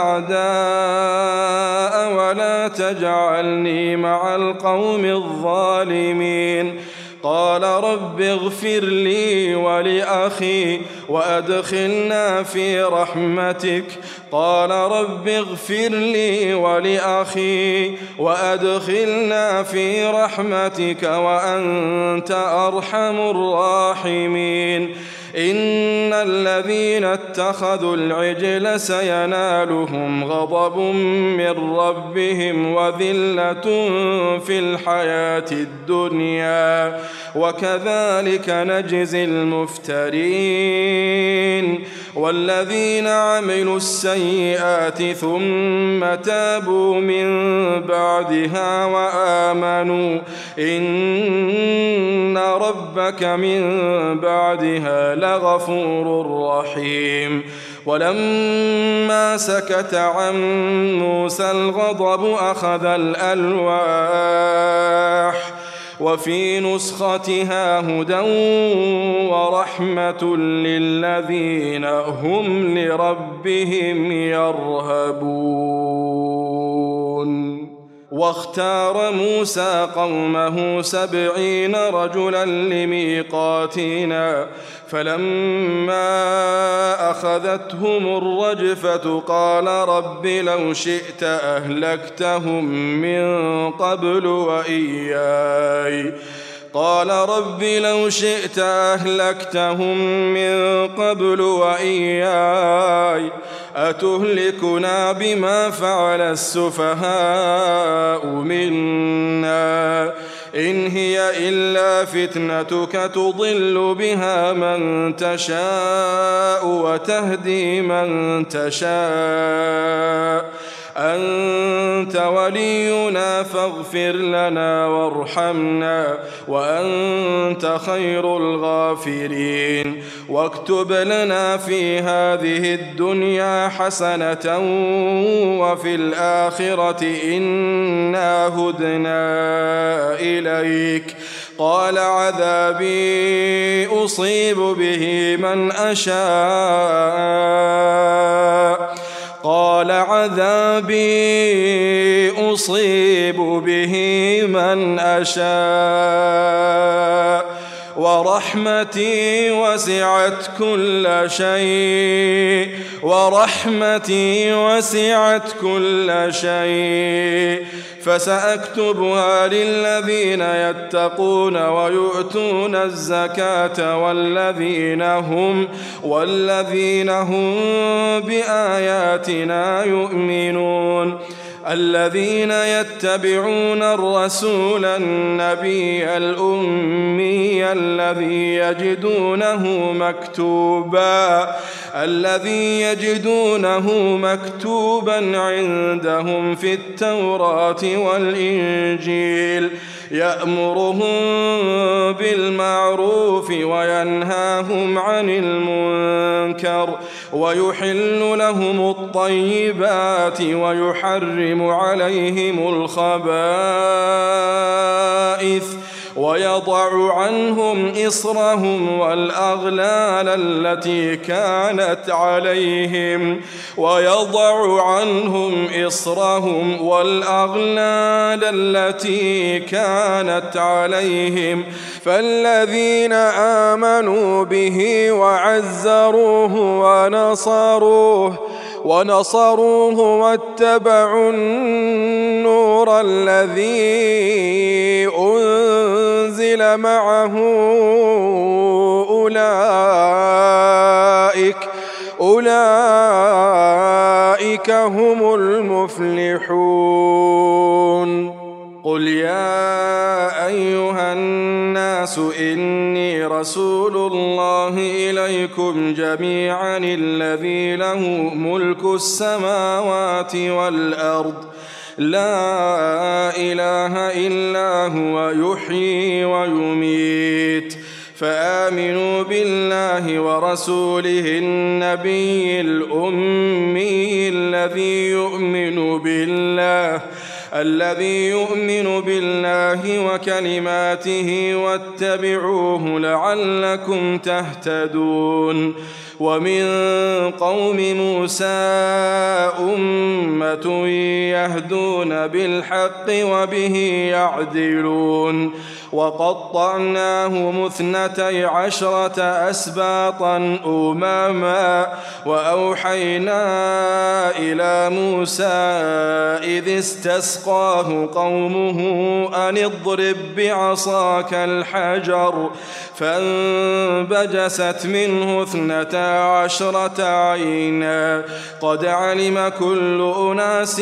A: الأعداء ولا تجعلني مع القوم الظالمين قال رب اغفر لي ولأخي وأدخلنا في رحمتك قال رب اغفر لي ولأخي وأدخلنا في رحمتك وأنت أرحم الراحمين إن الذين اتخذوا العجل سينالهم غضب من ربهم وذلة في الحياة الدنيا وكذلك نجزي المفترين والذين عملوا السيئات ثم تابوا من بعدها وآمنوا إن ربك من بعدها لغفور رحيم ولما سكت عن موسى الغضب أخذ الألواح وفي نسختها هدى ورحمة للذين هم لربهم يرهبون واختار موسى قومه سبعين رجلا لميقاتنا فلما أخذتهم الرجفة قال رب لو شئت أهلكتهم من قبل وإياي قال رب لو شئت أهلكتهم من قبل وإياي أتهلكنا بما فعل السفهاء منا إن هي إلا فتنتك تضل بها من تشاء وتهدي من تشاء أنت ولينا فاغفر لنا وارحمنا وأنت خير الغافرين واكتب لنا في هذه الدنيا حسنة وفي الآخرة إنا هدنا إليك قال عذابي أصيب به من أشاء قال عذابي أصيب به من أشاء ورحمتي وسعت كل شيء ورحمتي وسعت كل شيء فسأكتبها للذين يتقون ويؤتون الزكاة والذين هم والذين هم بآياتنا يؤمنون الذين يتبعون الرسول النبي الأمي الذي يجدونه مكتوبا الذي يجدونه مكتوبا عندهم في التوراة والإنجيل يأمرهم بالمعروف وينهاهم عن المنكر ويحل لهم الطيبات ويحرم عليهم الخبائث ويضع عنهم إصرهم والأغلال التي كانت عليهم ويضع عنهم إصرهم والأغلال التي كانت عليهم فالذين آمنوا به وعزروه ونصروه ونصروه واتبعوا النور الذي أنزل معه أولئك أولئك هم المفلحون قل يا أيها الناس إني رسول الله إليكم جميعا الذي له ملك السماوات والأرض لا إله إلا هو يحيي ويميت فآمنوا بالله ورسوله النبي الأمي الذي يؤمن بالله الذي يؤمن بالله وكلماته واتبعوه لعلكم تهتدون ومن قوم موسى أمة يهدون بالحق وبه يعدلون وقطعناهم اثنتي عشرة أسباطا أمما وأوحينا إلى موسى إذ استسقاه قومه أن اضرب بعصاك الحجر فانبجست منه اثنتا عشرة عينا قد علم كل أناس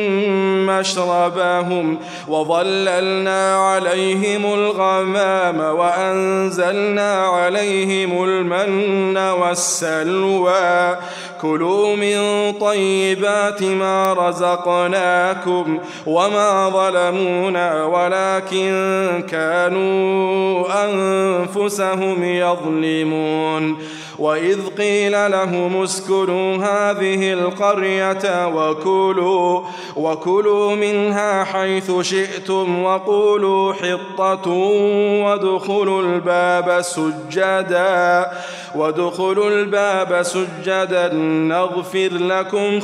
A: مشربهم وظللنا عليهم الغمام وأنزلنا عليهم المن والسلوى كلوا من طيبات ما رزقناكم وما ظلمونا ولكن كانوا أنفسهم يظلمون وإذ قيل لهم اسكنوا هذه القرية وكلوا, وكلوا منها حيث شئتم وقولوا حطة وادخلوا الباب سجدا وادخلوا الباب سجدا نغفر لكم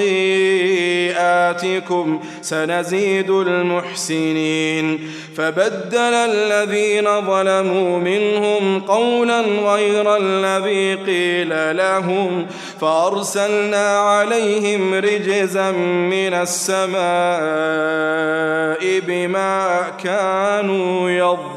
A: خطيئاتكم سنزيد المحسنين فبدل الذين ظلموا منهم قولا غير الذي قيل لهم فأرسلنا عليهم رجزا من السماء بما كانوا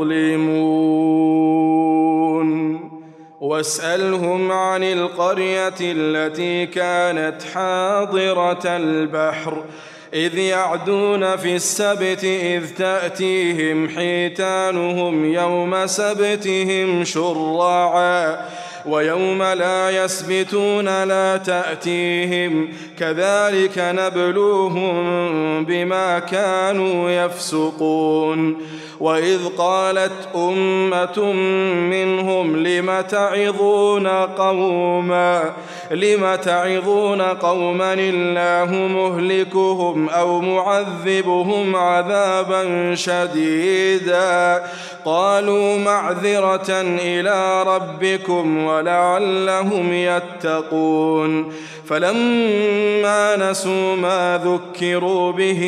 A: يظلمون واسألهم عن القرية التي كانت حاضرة البحر إذ يعدون في السبت إذ تأتيهم حيتانهم يوم سبتهم شرعا ويوم لا يسبتون لا تأتيهم كذلك نبلوهم بما كانوا يفسقون وإذ قالت أمة منهم لم تعظون قوما لم تعظون قوما الله مهلكهم أو معذبهم عذابا شديدا قالوا معذرة إلى ربكم ولعلهم يتقون فلما نسوا ما ذكروا به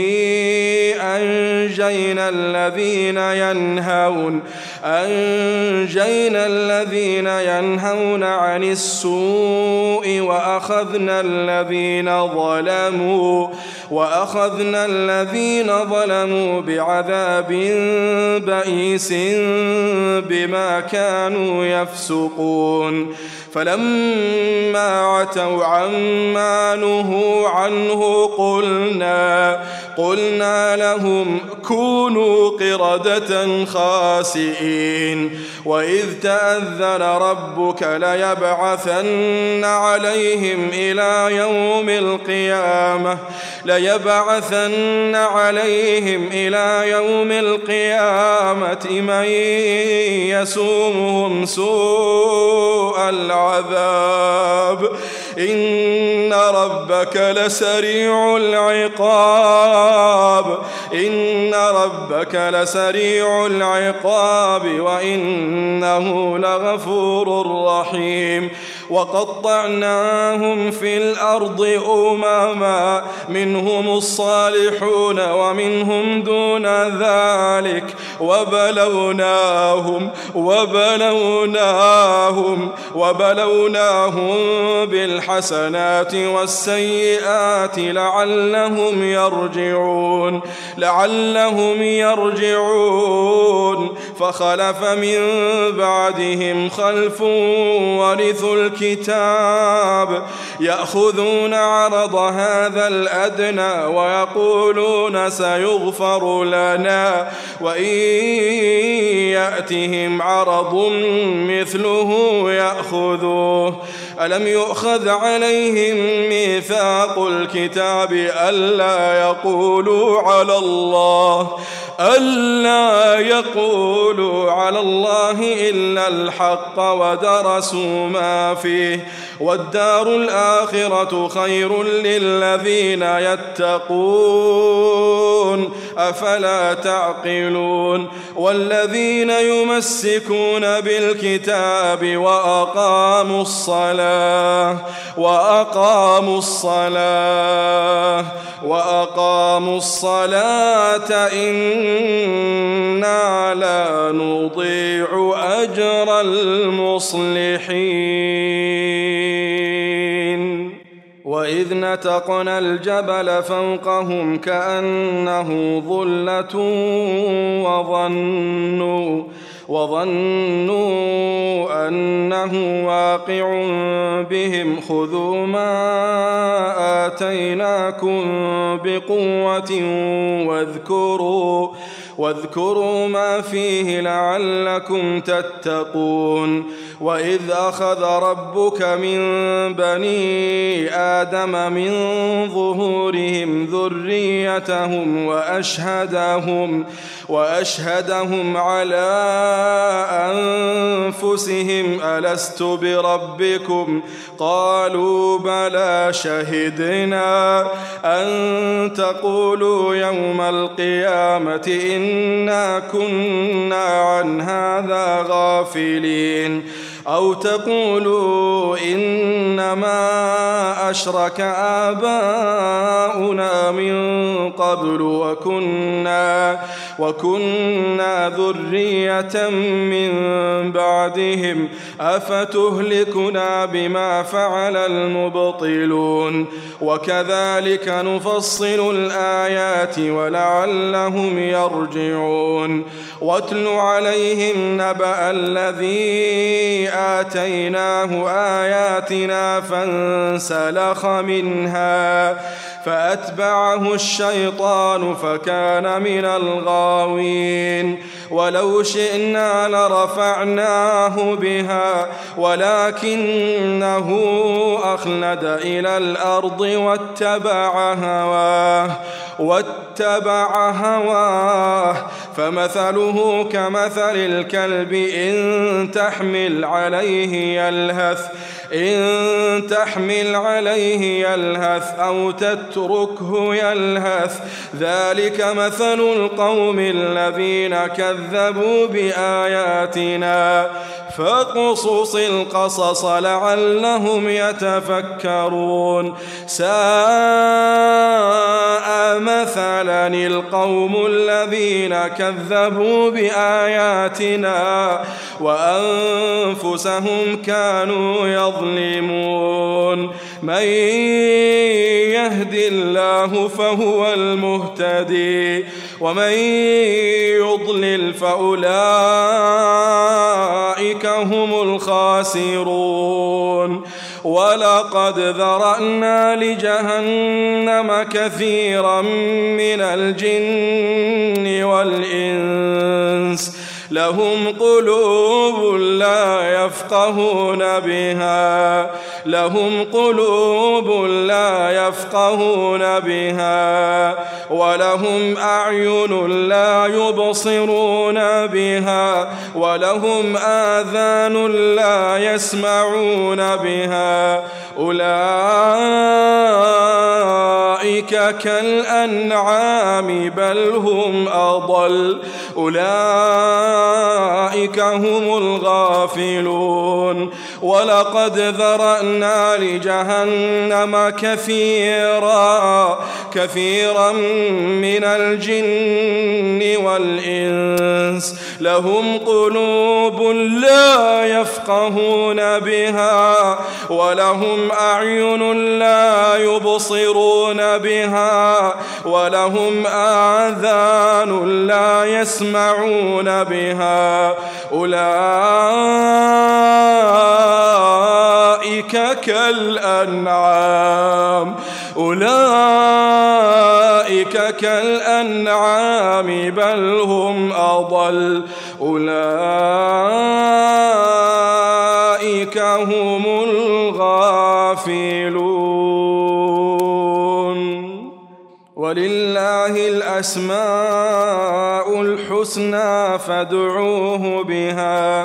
A: أنجينا الذين ينهون أنجينا الذين ينهون عن السوء وأخذنا الذين ظلموا وأخذنا الذين ظلموا بعذاب بئيس بما كانوا يفسقون فلما عتوا عما نهوا عنه قلنا قلنا لهم كونوا قردة خاسئين وإذ تأذن ربك ليبعثن عليهم إلى يوم القيامة ليبعثن عليهم إلى يوم القيامة من يسومهم سوء العذاب إن ربك لسريع العقاب إن ربك لسريع العقاب وإنه لغفور رحيم وقطعناهم في الأرض أمما منهم الصالحون ومنهم دون ذلك وبلوناهم وبلوناهم وبلوناهم بالحسنات والسيئات لعلهم يرجعون لعلهم يرجعون فخلف من بعدهم خلف ورثوا الكتاب يأخذون عرض هذا الأدنى ويقولون سيغفر لنا وإن يأتهم عرض مثله يأخذوه ألم يؤخذ عليهم ميثاق الكتاب ألا يقولوا على الله ألا يقولوا على الله إلا الحق ودرسوا ما فيه والدار الآخرة خير للذين يتقون أفلا تعقلون والذين يمسكون بالكتاب وأقاموا الصلاة وأقاموا الصلاة وأقاموا الصلاة إنا لا نضيع أجر المصلحين وإذ نتقنا الجبل فوقهم كأنه ظلة وظنوا وظنوا أنه واقع بهم خذوا ما آتيناكم بقوة واذكروا واذكروا ما فيه لعلكم تتقون وإذ أخذ ربك من بني آدم من ظهورهم ذريتهم وأشهدهم وأشهدهم على أنفسهم ألست بربكم قالوا بلى شهدنا أن تقولوا يوم القيامة إنا كنا عن هذا غافلين أو تقولوا إنما أشرك آباؤنا من قبل وكنا وكنا ذرية من بعدهم أفتهلكنا بما فعل المبطلون وكذلك نفصل الآيات ولعلهم يرجعون واتل عليهم نبأ الذي آتيناه آياتنا فانسلخ منها فأتبعه الشيطان فكان من الغاوين ولو شئنا لرفعناه بها ولكنه أخلد إلى الأرض واتبع هواه واتبع هواه فمثله كمثل الكلب إن تحمل عليه يلهث إن تحمل عليه يلهث أو تتركه يلهث ذلك مثل القوم الذين كذبوا بآياتنا فاقصص القصص لعلهم يتفكرون ساء مثلا القوم الذين كذبوا بآياتنا وأنفسهم كانوا يظلمون من يهد الله فهو المهتدي ومن يضلل فأولئك هم الخاسرون ولقد ذرأنا لجهنم كثيرا من الجن والإنس لهم قلوب لا يفقهون بها لهم قلوب لا يفقهون بها ولهم أعين لا يبصرون بها ولهم آذان لا يسمعون بها أولئك كالأنعام بل هم أضل أولئك هم الغافلون ولقد ذرأنا لجهنم كثيرا كثيرا من الجن والإنس لهم قلوب لا يفقهون بها ولهم أعين لا يبصرون بها ولهم آذان لا يسمعون بها أولئك كالأنعام أولئك كالأنعام بل هم أضل أولئك هم الغافلون ولله الأسماء الحسنى فادعوه بها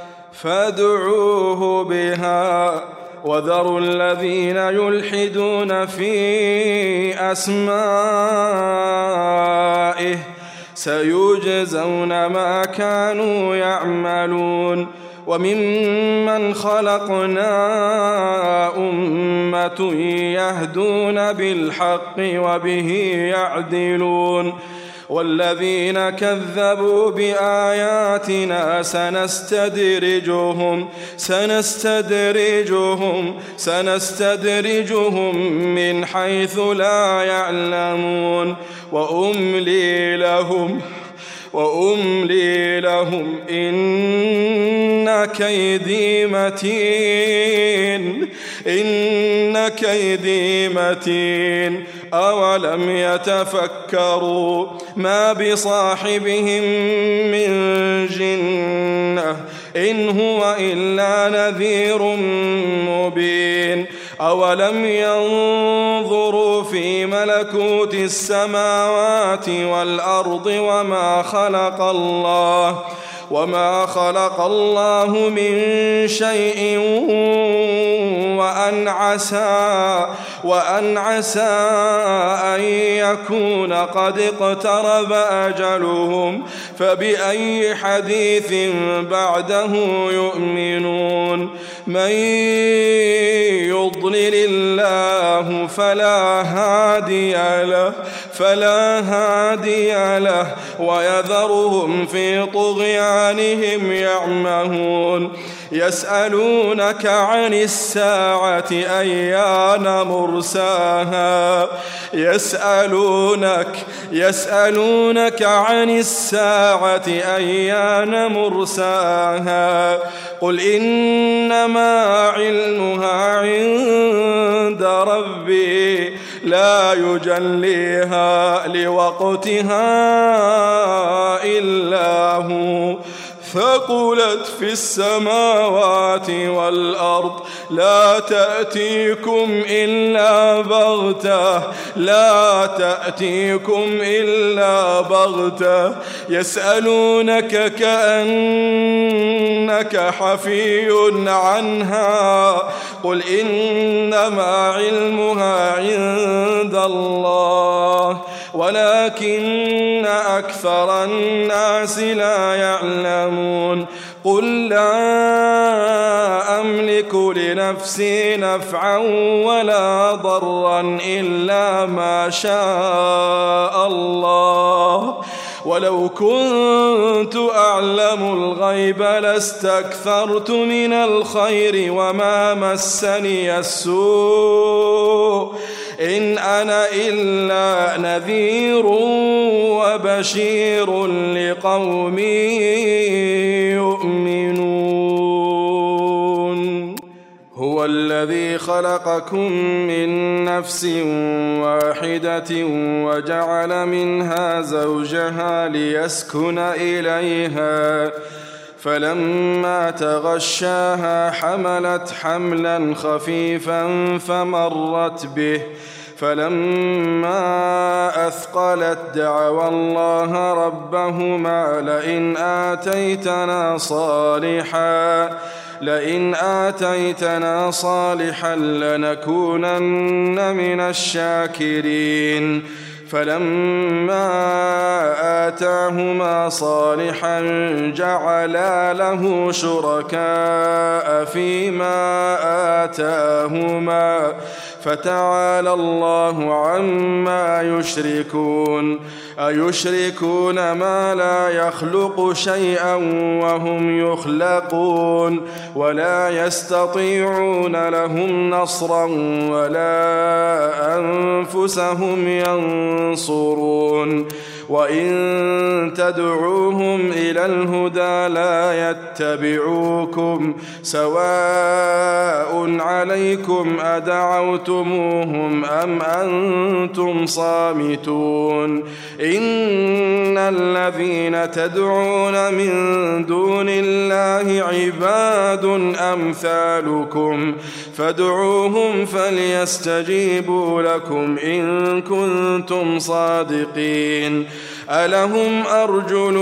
A: فادعوه بها وذروا الذين يلحدون في أسمائه سيجزون ما كانوا يعملون وممن خلقنا أمة يهدون بالحق وبه يعدلون والذين كذبوا بآياتنا سنستدرجهم سنستدرجهم سنستدرجهم من حيث لا يعلمون وأملي لهم وأملي لهم إن كيدي متين إن كيدي متين أولم يتفكروا ما بصاحبهم من جنة إن هو إلا نذير مبين أولم ينظروا في ملكوت السماوات والأرض وما خلق الله وما خلق الله من شيء وأن عسى وأن عسى أن يكون قد اقترب أجلهم فبأي حديث بعده يؤمنون من يضلل الله فلا هادي له فلا هادي له ويذرهم في طغيانهم يعمهون يسألونك عن الساعة أيان مرساها يسألونك يسألونك عن الساعة أيان مرساها قل إنما علمها عند ربي لا يجليها لوقتها إلا هو ثقلت في السماوات والأرض لا تأتيكم إلا بغتة لا تأتيكم إلا بغتة يسألونك كأنك حفي عنها قل إنما علمها عند الله ولكن أكثر الناس لا يعلمون قل لا أملك لنفسي نفعا ولا ضرا إلا ما شاء الله ولو كنت أعلم الغيب لاستكثرت من الخير وما مسني السوء إن أنا إلا نذير وبشير لقوم يؤمنون هو الذي خلقكم من نفس واحدة وجعل منها زوجها ليسكن إليها فلما تغشاها حملت حملا خفيفا فمرت به فلما أثقلت دعوا الله ربهما لئن آتيتنا صالحا لئن آتيتنا صالحا لنكونن من الشاكرين فلما آتاهما صالحا جعلا له شركاء فيما آتاهما فتعالى الله عما يشركون أيشركون ما لا يخلق شيئا وهم يخلقون ولا يستطيعون لهم نصرا ولا أنفسهم ينصرون وإن تدعوهم إلى الهدى لا يتبعوكم سواء عليكم أدعوتموهم أم أنتم صامتون إن الذين تدعون من دون الله عباد أمثالكم فادعوهم فليستجيبوا لكم إن كنتم صادقين ألهم أرجل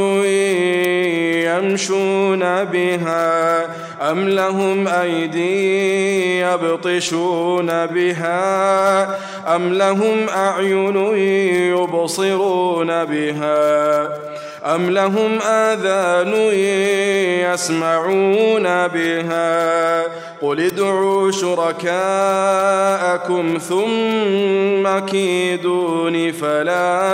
A: يمشون بها أم لهم أيدي يبطشون بها أم لهم أعين يبصرون بها أم لهم آذان يسمعون بها قل ادعوا شركاءكم ثم كيدون فلا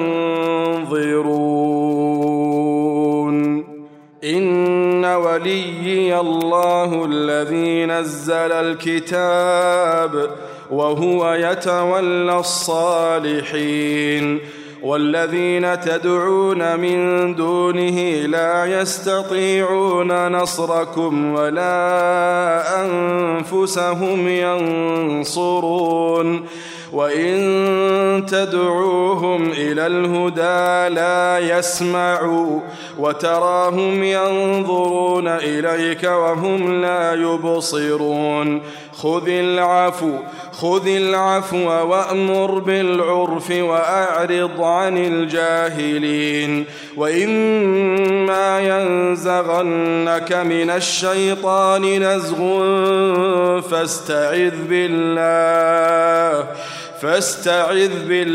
A: تنظرون إن وليي الله الذي نزل الكتاب وهو يتولى الصالحين والذين تدعون من دونه لا يستطيعون نصركم ولا أنفسهم ينصرون وإن تدعوهم إلى الهدى لا يسمعوا وتراهم ينظرون إليك وهم لا يبصرون خذ العفو خذ العفو وأمر بالعرف وأعرض عن الجاهلين وإما ينزغنك من الشيطان نزغ فاستعذ بالله فاستعذ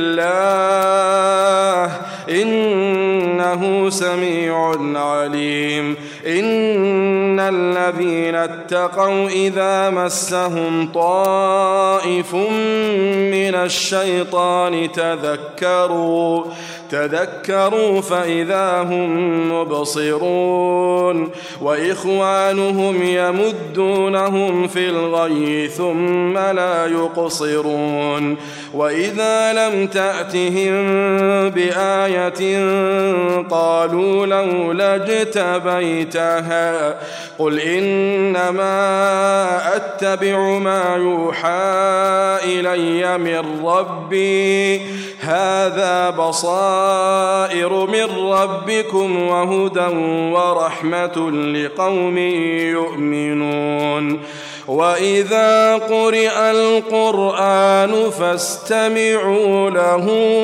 A: بالله إنه سميع عليم إن الذين اتقوا إذا مسهم طائف من الشيطان تذكروا تذكروا فإذا هم مبصرون وإخوانهم يمدونهم في الغي ثم لا يقصرون وإذا لم تأتهم بآية قالوا لولا اجتبيتها قل إنما أتبع ما يوحى إلي من ربي هذا بصائر من ربكم وهدى ورحمة لقوم يؤمنون وإذا قرئ القرآن فاستمعوا له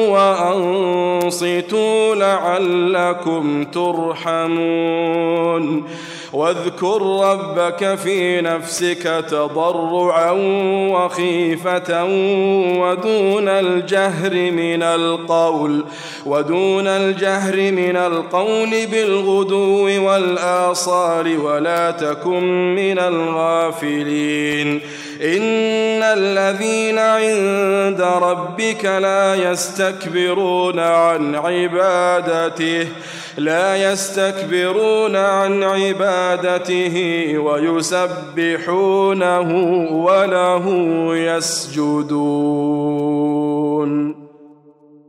A: وأنصتوا لعلكم ترحمون واذكر ربك في نفسك تضرعا وخيفة ودون الجهر من القول ودون الجهر من القول بالغدو والآصال ولا تكن من الغافلين إن الذين عند ربك لا يستكبرون عن عبادته لا يستكبرون عن عبادته ويسبحونه وله يسجدون.